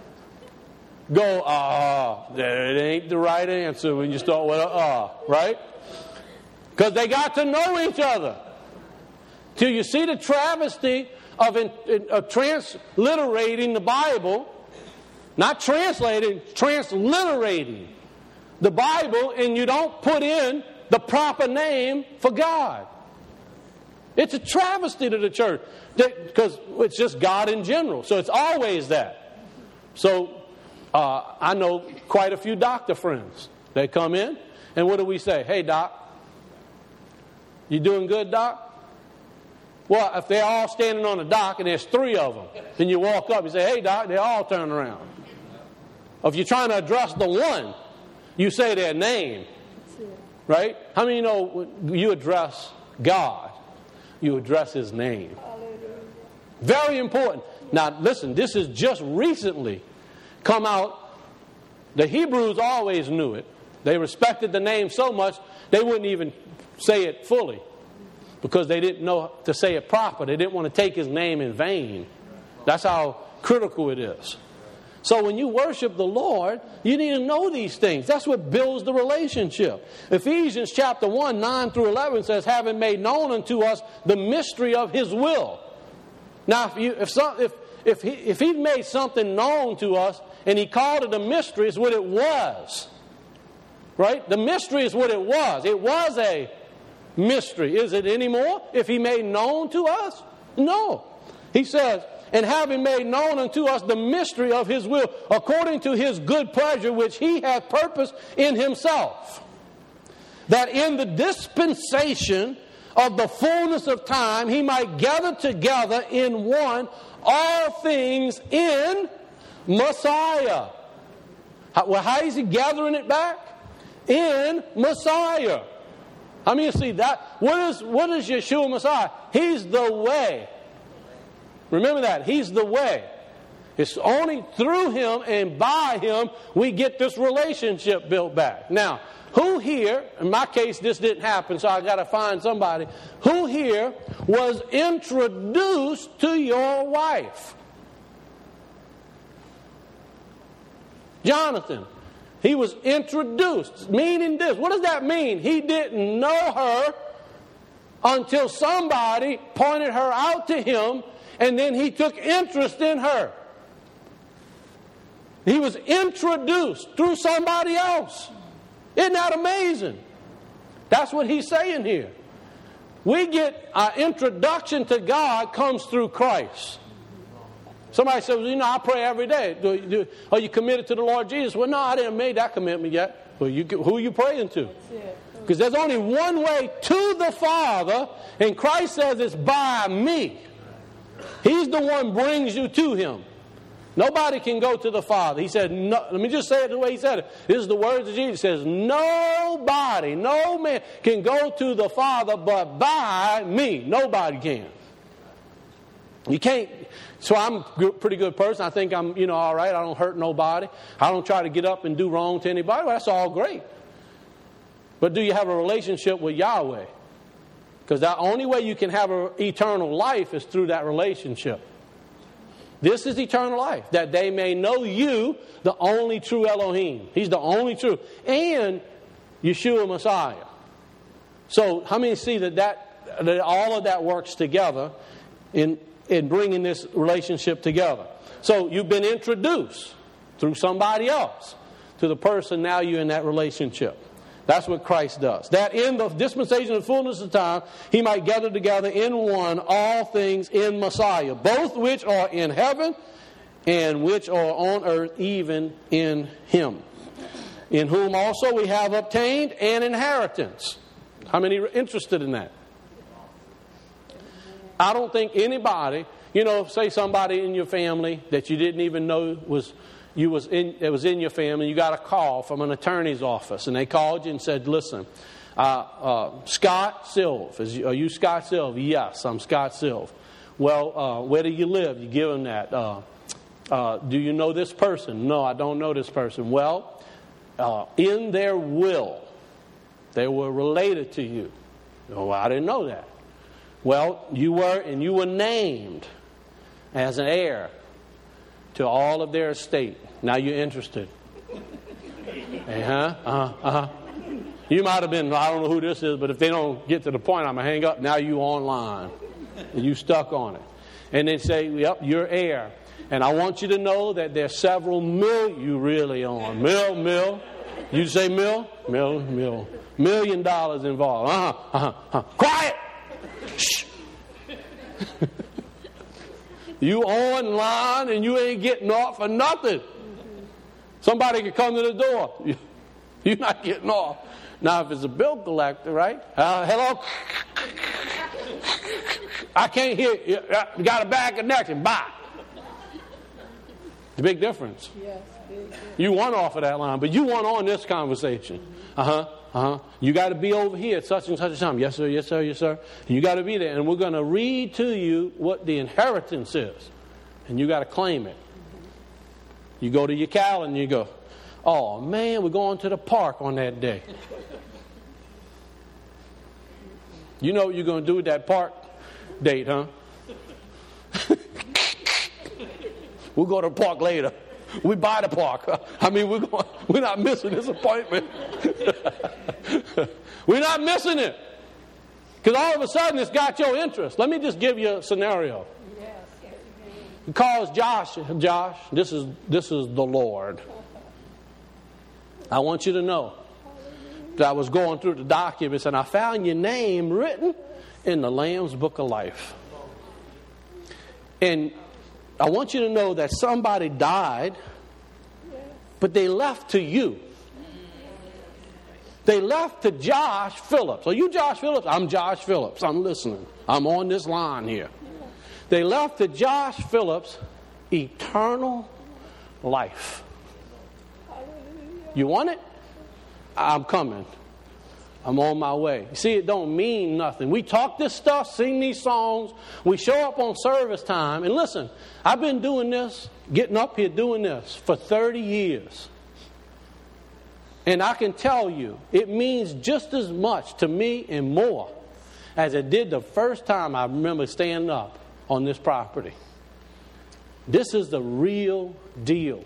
go, it ain't the right answer when you start with right? Because they got to know each other. Till you see the travesty of transliterating the Bible, not translating, transliterating the Bible, and you don't put in the proper name for God. It's a travesty to the church because it's just God in general. So it's always that. So I know quite a few doctor friends. They come in, and what do we say? Hey, Doc, you doing good, Doc? Well, if they're all standing on the dock and there's 3 of them, then you walk up and say, hey, Doc, they all turn around. If you're trying to address the one, you say their name. Right? How many know when you address God, you address His name? Very important. Now, listen, this is just recently come out. The Hebrews always knew it. They respected the name so much, they wouldn't even say it fully because they didn't know to say it proper. They didn't want to take His name in vain. That's how critical it is. So when you worship the Lord, you need to know these things. That's what builds the relationship. Ephesians chapter 1, 9 through 11 says, having made known unto us the mystery of His will. Now, if He made something known to us and He called it a mystery, it's what it was. Right? The mystery is what it was. It was a mystery. Is it anymore if He made known to us? No. He says, and having made known unto us the mystery of His will, according to His good pleasure, which He hath purposed in Himself, that in the dispensation of the fullness of time, he might gather together in one all things in Messiah. How is he gathering it back? In Messiah. I mean, you see that. What is Yeshua Messiah? He's the way. Remember that. He's the way. It's only through him and by him we get this relationship built back. Now, who here, in my case this didn't happen, so I got to find somebody, who here was introduced to your wife? Jonathan. He was introduced, meaning this. What does that mean? He didn't know her until somebody pointed her out to him, and then he took interest in her. He was introduced through somebody else. Isn't that amazing? That's what he's saying here. We get our introduction to God comes through Christ. Somebody says, I pray every day. Are you committed to the Lord Jesus? Well, no, I didn't make that commitment yet. Well, who are you praying to? Because there's only one way to the Father, and Christ says it's by me. He's the one brings you to him. Nobody can go to the Father. He said, no, let me just say it the way he said it. This is the words of Jesus. He says, nobody, no man can go to the Father but by me. Nobody can. You can't. So I'm a pretty good person. I think I'm, all right. I don't hurt nobody. I don't try to get up and do wrong to anybody. Well, that's all great. But do you have a relationship with Yahweh? Because the only way you can have an eternal life is through that relationship. This is eternal life, that they may know you, the only true Elohim. He's the only true. And Yeshua Messiah. So how many see that all of that works together in bringing this relationship together? So you've been introduced through somebody else to the person now you're in that relationship. That's what Christ does. That in the dispensation of the fullness of time, he might gather together in one all things in Messiah, both which are in heaven and which are on earth, even in him. In whom also we have obtained an inheritance. How many are interested in that? I don't think anybody, say somebody in your family that you didn't even know was in your family. You got a call from an attorney's office, and they called you and said, "Listen, Scott Silv, are you Scott Silv?" "Yes, I'm Scott Silv." "Well, where do you live?" You give them that. "Do you know this person?" "No, I don't know this person." "Well, in their will, they were related to you." "Oh, I didn't know that." "Well, you were named as an heir to all of their estate. Now you're interested." You might have been, I don't know who this is, but if they don't get to the point, I'm going to hang up. Now you online. And you stuck on it. And they say, "Yep, you're heir. And I want you to know that there's several you really on. Mil. You say mil? Mil. $1 million involved. Quiet! Shh! You online and you ain't getting off for nothing. Somebody could come to the door. You're not getting off. Now, if it's a bill collector, right? Hello? I can't hear you. You got a bad connection. Bye. The big difference. Yes, big. You want off of that line, but you want on this conversation. You got to be over here at such and such a time. Yes, sir, yes, sir, yes, sir. And you got to be there. And we're going to read to you what the inheritance is. And you got to claim it. You go to your calendar and you go, "Oh, man, we're going to the park on that day." You know what you're going to do with that park date, huh? We'll go to the park later. We buy the park. We're not missing this appointment. We're not missing it. Because all of a sudden it's got your interest. Let me just give you a scenario. He calls Josh, this is the Lord. I want you to know that I was going through the documents and I found your name written in the Lamb's Book of Life. And I want you to know that somebody died, but they left to you. They left to Josh Phillips. Are you Josh Phillips? I'm Josh Phillips. I'm listening. I'm on this line here. They left to Josh Phillips eternal life. You want it? I'm coming. I'm on my way. You see, it don't mean nothing. We talk this stuff, sing these songs. We show up on service time. And listen, I've been doing this, getting up here doing this for 30 years. And I can tell you, it means just as much to me and more as it did the first time I remember standing up on this property. This is the real deal.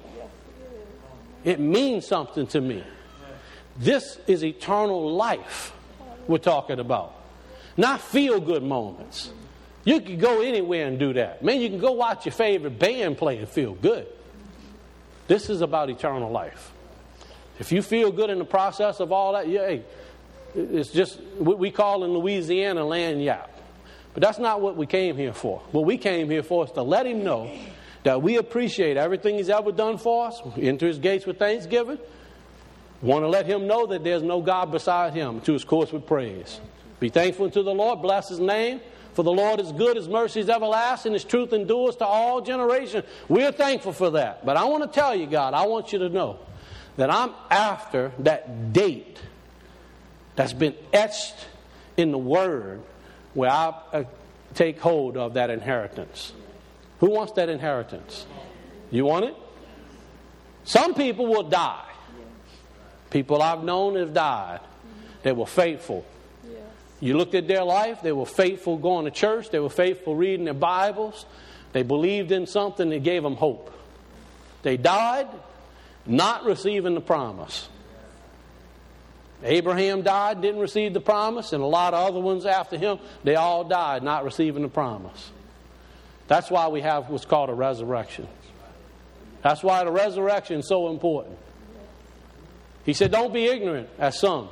It means something to me. This is eternal life we're talking about. Not feel-good moments. You can go anywhere and do that. Man, you can go watch your favorite band play and feel good. This is about eternal life. If you feel good in the process of all that, yeah, it's just what we call in Louisiana land yap. But that's not what we came here for. What we came here for is to let him know that we appreciate everything he's ever done for us. We enter his gates with thanksgiving. We want to let him know that there's no God beside him. To his courts with praise. Be thankful to the Lord. Bless his name. For the Lord is good. His mercy is everlasting. His truth endures to all generations. We're thankful for that. But I want to tell you, God, I want you to know that I'm after that date that's been etched in the Word where I take hold of that inheritance. Who wants that inheritance? You want it? Some people will die. People I've known have died. They were faithful. You looked at their life, they were faithful going to church, they were faithful reading their Bibles, they believed in something that gave them hope. They died not receiving the promise. Abraham died, didn't receive the promise, and a lot of other ones after him, they all died not receiving the promise. That's why we have what's called a resurrection. That's why the resurrection is so important. He said, don't be ignorant as some.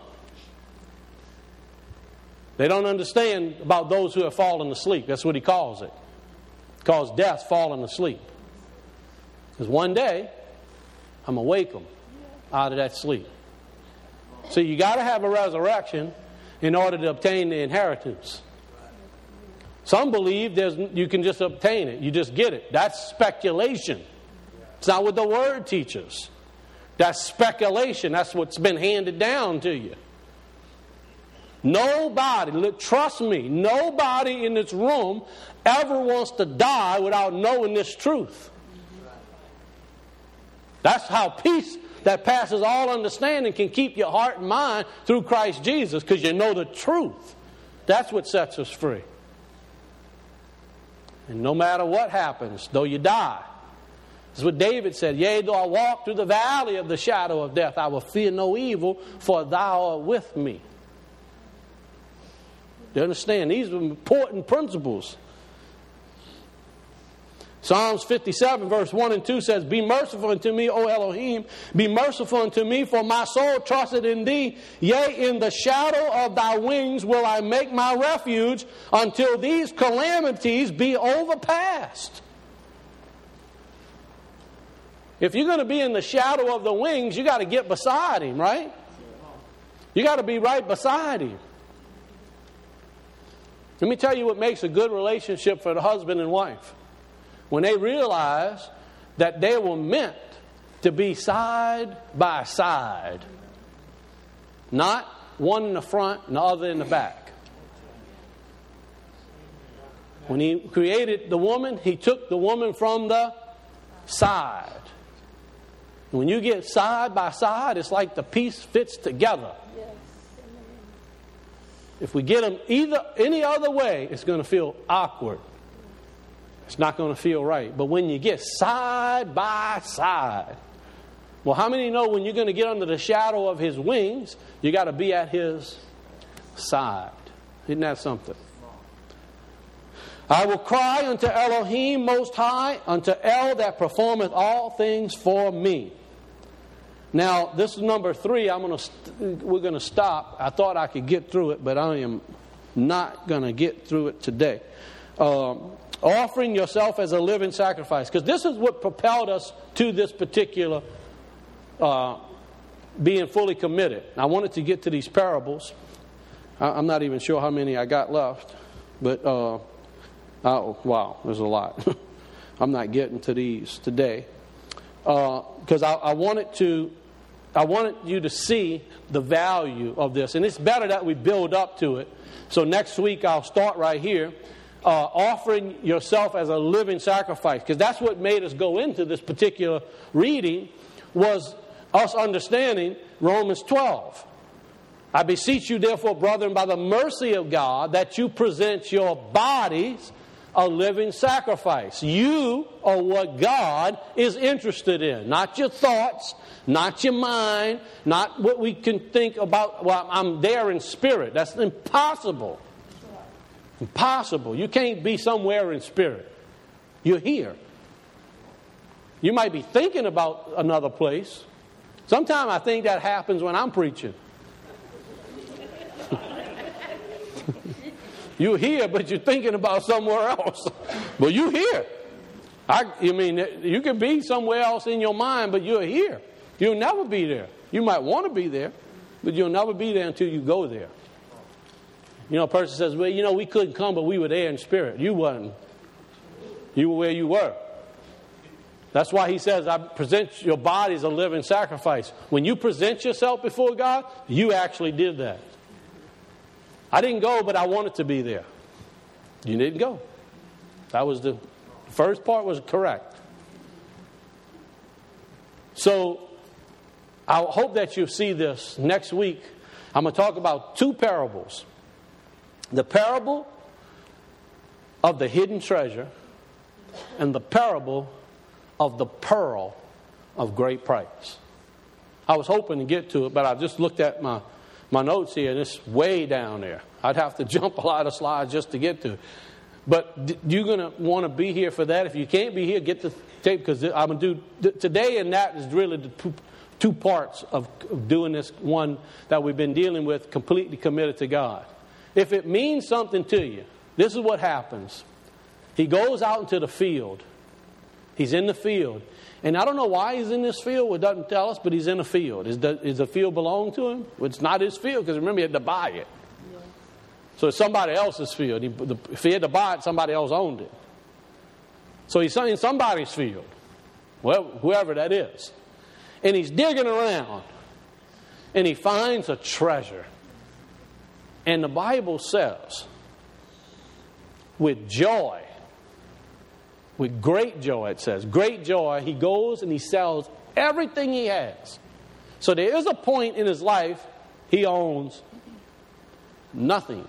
They don't understand about those who have fallen asleep. That's what he calls it. He calls death falling asleep. Because one day, I'm going to wake them out of that sleep. So you got to have a resurrection in order to obtain the inheritance. Some believe you can just obtain it. You just get it. That's speculation. It's not what the Word teaches. That's speculation. That's what's been handed down to you. Nobody, trust me, nobody in this room ever wants to die without knowing this truth. That's how peace that passes all understanding can keep your heart and mind through Christ Jesus, because you know the truth. That's what sets us free. And no matter what happens, though you die, this is what David said, yea, though I walk through the valley of the shadow of death, I will fear no evil, for thou art with me. You understand? These are important principles. Psalms 57 verse 1 and 2 says, be merciful unto me, O Elohim, be merciful unto me, for my soul trusted in thee. Yea, in the shadow of thy wings will I make my refuge until these calamities be overpassed. If you're going to be in the shadow of the wings, you got to get beside him, right? You got to be right beside him. Let me tell you what makes a good relationship for the husband and wife. When they realize that they were meant to be side by side. Not one in the front and the other in the back. When he created the woman, he took the woman from the side. When you get side by side, it's like the piece fits together. If we get them any other way, it's going to feel awkward. It's not going to feel right. But when you get side by side, well, how many know when you're going to get under the shadow of his wings, you got to be at his side? Isn't that something? I will cry unto Elohim Most High, unto El that performeth all things for me. Now, this is number 3. We're going to stop. I thought I could get through it, but I am not going to get through it today. Offering yourself as a living sacrifice. Because this is what propelled us to this particular being fully committed. I wanted to get to these parables. I'm not even sure how many I got left. But, wow, there's a lot. I'm not getting to these today. Because I wanted you to see the value of this. And it's better that we build up to it. So next week I'll start right here. Offering yourself as a living sacrifice. Because that's what made us go into this particular reading, was us understanding Romans 12. I beseech you, therefore, brethren, by the mercy of God, that you present your bodies a living sacrifice. You are what God is interested in. Not your thoughts, not your mind, not what we can think about. Well, I'm there in spirit. That's impossible. Impossible. You can't be somewhere in spirit. You're here. You might be thinking about another place. Sometimes I think that happens when I'm preaching. You're here, but you're thinking about somewhere else. But you're here. I mean, you could be somewhere else in your mind, but you're here. You'll never be there. You might want to be there, but you'll never be there until you go there. You know, a person says, well, we couldn't come, but we were there in spirit. You wasn't. You were where you were. That's why he says, I present your body as a living sacrifice. When you present yourself before God, you actually did that. I didn't go, but I wanted to be there. You didn't go. That was the first part was correct. So I hope that you see this next week. I'm going to talk about two parables. The parable of the hidden treasure and the parable of the pearl of great price. I was hoping to get to it, but I just looked at my notes here, and it's way down there. I'd have to jump a lot of slides just to get to it. But you're going to want to be here for that. If you can't be here, get the tape, because I'm going to do today, and that is really the two parts of doing this one that we've been dealing with, completely committed to God. If it means something to you, this is what happens. He goes out into the field. He's in the field. And I don't know why he's in this field. It doesn't tell us, but he's in a field. Does the field belong to him? Well, it's not his field, because remember, he had to buy it. Yeah. So it's somebody else's field. If he had to buy it, somebody else owned it. So he's in somebody's field, well, whoever that is. And he's digging around. And he finds a treasure. And the Bible says, with joy, with great joy, it says, great joy, he goes and he sells everything he has. So there is a point in his life he owns nothing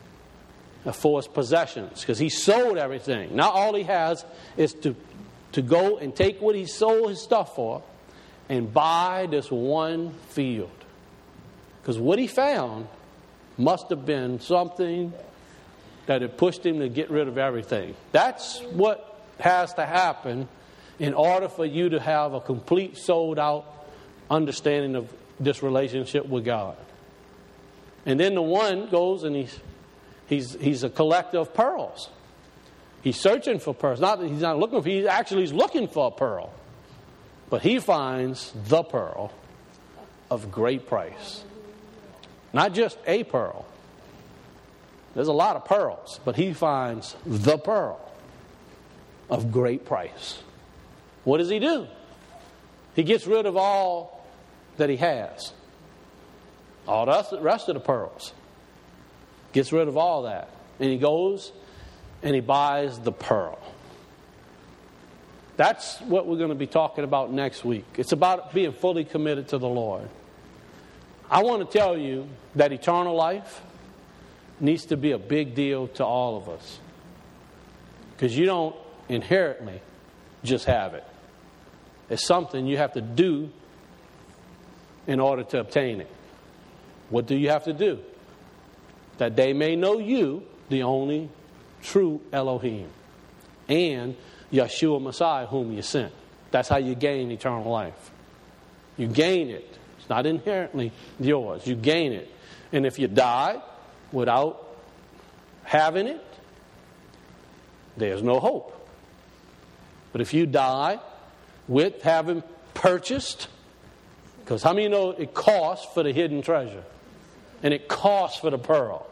for his possessions, because he sold everything. Now all he has is to go and take what he sold his stuff for and buy this one field. Because what he found must have been something that had pushed him to get rid of everything. That's what has to happen in order for you to have a complete, sold out understanding of this relationship with God. And then the one goes and he's a collector of pearls. He's searching for pearls. He's not looking for. He's looking for a pearl, but he finds the pearl of great price. Not just a pearl. There's a lot of pearls, but he finds the pearl of great price. What does he do? He gets rid of all that he has. All the rest of the pearls. Gets rid of all that. And he goes and he buys the pearl. That's what we're going to be talking about next week. It's about being fully committed to the Lord. I want to tell you that eternal life needs to be a big deal to all of us. Because you don't inherently just have it. It's something you have to do in order to obtain it. What do you have to do? That they may know you, the only true Elohim, and Yeshua Messiah, whom you sent. That's how you gain eternal life. You gain it. It's not inherently yours. You gain it. And if you die without having it, there's no hope. But if you die with having purchased Because how many know it costs for the hidden treasure? And it costs for the pearl.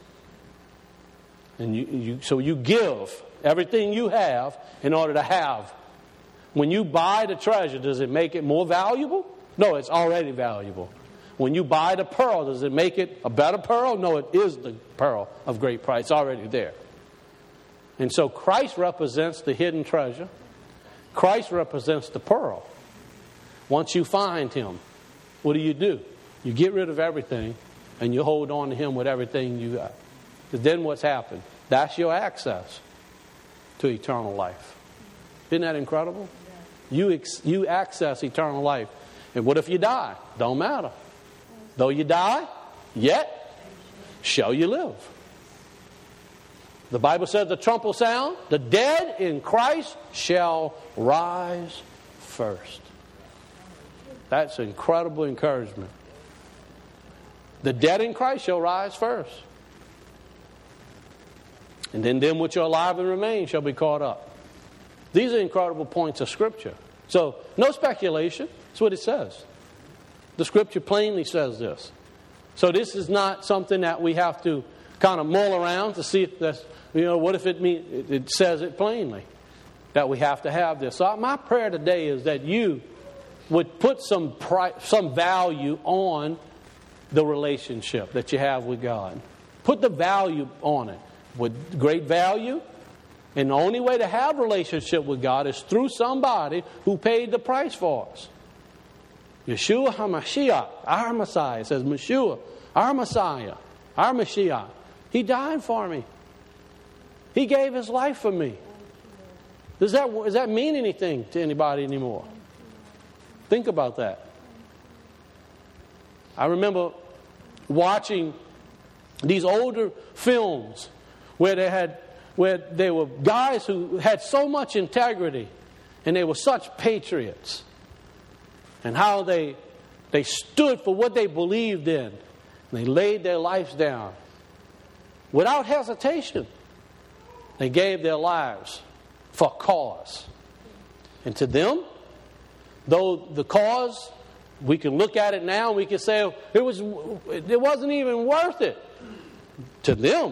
And so you give everything you have in order to have. When you buy the treasure, does it make it more valuable? No, it's already valuable. When you buy the pearl, does it make it a better pearl? No, it is the pearl of great price. It's already there. And so Christ represents the hidden treasure. Christ represents the pearl. Once you find Him, what do? You get rid of everything and you hold on to Him with everything you got. Because then what's happened? That's your access to eternal life. Isn't that incredible? You access eternal life. And what if you die? Don't matter. Though you die, yet shall you live. The Bible says the trump will sound. The dead in Christ shall rise first. That's incredible encouragement. The dead in Christ shall rise first. And then them which are alive and remain shall be caught up. These are incredible points of Scripture. So, no speculation. That's what it says. The Scripture plainly says this. So this is not something that we have to kind of mull around to see if that's, what if it means, it says it plainly that we have to have this. So my prayer today is that you would put some value on the relationship that you have with God. Put the value on it with great value. And the only way to have a relationship with God is through somebody who paid the price for us. Yeshua HaMashiach, our Messiah. It says Yeshua, our Messiah, our Mashiach. He died for me. He gave His life for me. Does that mean anything to anybody anymore? Think about that. I remember watching these older films where there were guys who had so much integrity and they were such patriots, and how they stood for what they believed in. They laid their lives down without hesitation. They gave their lives for a cause. And to them, though the cause, we can look at it now and we can say it wasn't even worth it. To them,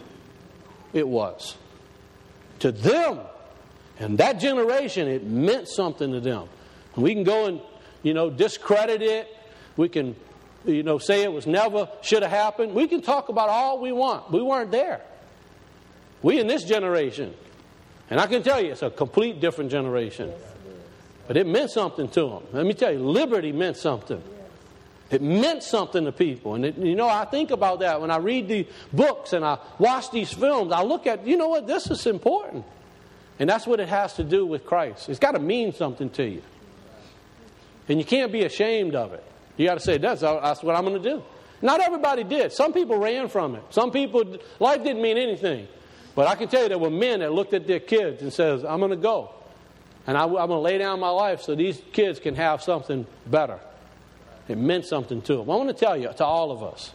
it was. To them, and that generation, it meant something to them. And we can go and discredit it. We can say it was never should have happened. We can talk about all we want. We weren't there. We in this generation, and I can tell you, it's a complete different generation. But it meant something to them. Let me tell you, liberty meant something. It meant something to people. And I think about that when I read the books and I watch these films. I look at, this is important. And that's what it has to do with Christ. It's got to mean something to you. And you can't be ashamed of it. You got to say, that's what I'm going to do. Not everybody did. Some people ran from it. Some people, life didn't mean anything. But I can tell you there were men that looked at their kids and says, I'm going to go. And I'm going to lay down my life so these kids can have something better. It meant something to them. I want to tell you, to all of us,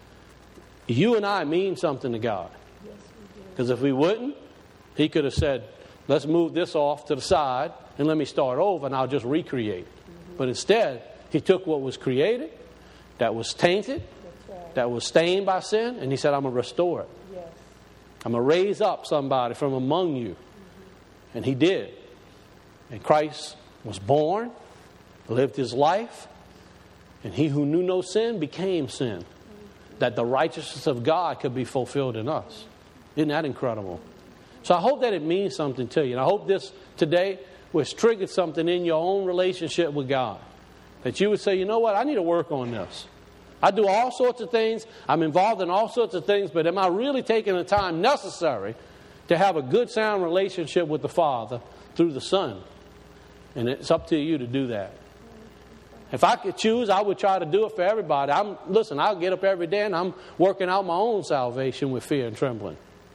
you and I mean something to God. Because if we wouldn't, He could have said, let's move this off to the side and let me start over and I'll just recreate. But instead, He took what was created, that was tainted, that was stained by sin, and He said, I'm going to restore it. I'm going to raise up somebody from among you. And He did. And Christ was born, lived His life, and He who knew no sin became sin, that the righteousness of God could be fulfilled in us. Isn't that incredible? So I hope that it means something to you. And I hope this today was triggered something in your own relationship with God. That you would say, you know what, I need to work on this. I do all sorts of things. I'm involved in all sorts of things. But am I really taking the time necessary to have a good, sound relationship with the Father through the Son? And it's up to you to do that. If I could choose, I would try to do it for everybody. I'll get up every day and I'm working out my own salvation with fear and trembling.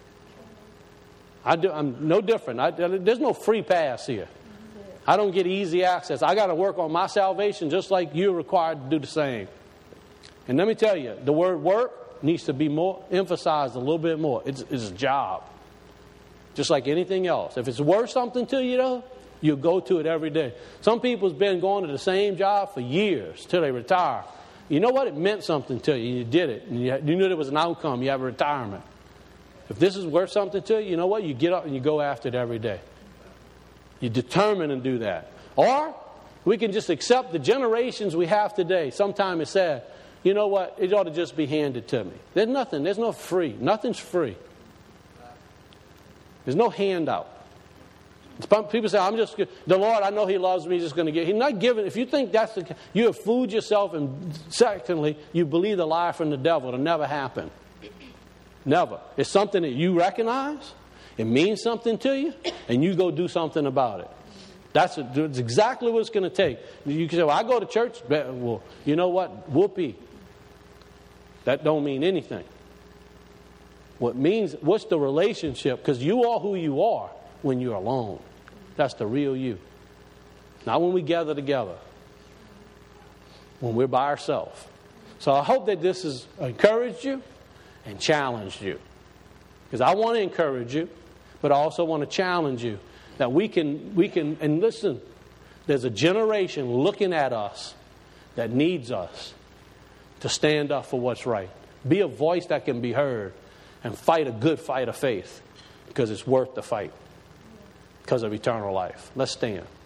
I'm no different. There's no free pass here. I don't get easy access. I got to work on my salvation just like you're required to do the same. And let me tell you, the word work needs to be more emphasized a little bit more. It's a job. Just like anything else. If it's worth something to you, though, You go to it every day. Some people's been going to the same job for years till they retire. You know what? It meant something to you. You did it. And you knew there was an outcome. You have a retirement. If this is worth something to you, you know what? You get up and you go after it every day. You determine and do that. Or we can just accept the generations we have today. Sometimes it's said, you know what? It ought to just be handed to me. There's nothing. There's no free. Nothing's free. There's no handout. People say, the Lord, I know He loves me, He's just going to give. He's not giving. If you think that's you have fooled yourself, and secondly, you believe the lie from the devil. It'll never happen. Never. It's something that you recognize. It means something to you, and you go do something about it. That's exactly what it's going to take. You can say, well, I go to church. Well, you know what? Whoopee. That don't mean anything. What's the relationship? Because you are who you are when you're alone. That's the real you. Not when we gather together. When we're by ourselves. So I hope that this has encouraged you and challenged you. Because I want to encourage you, but I also want to challenge you that we can, and listen, there's a generation looking at us that needs us to stand up for what's right. Be a voice that can be heard and fight a good fight of faith because it's worth the fight because of eternal life. Let's stand.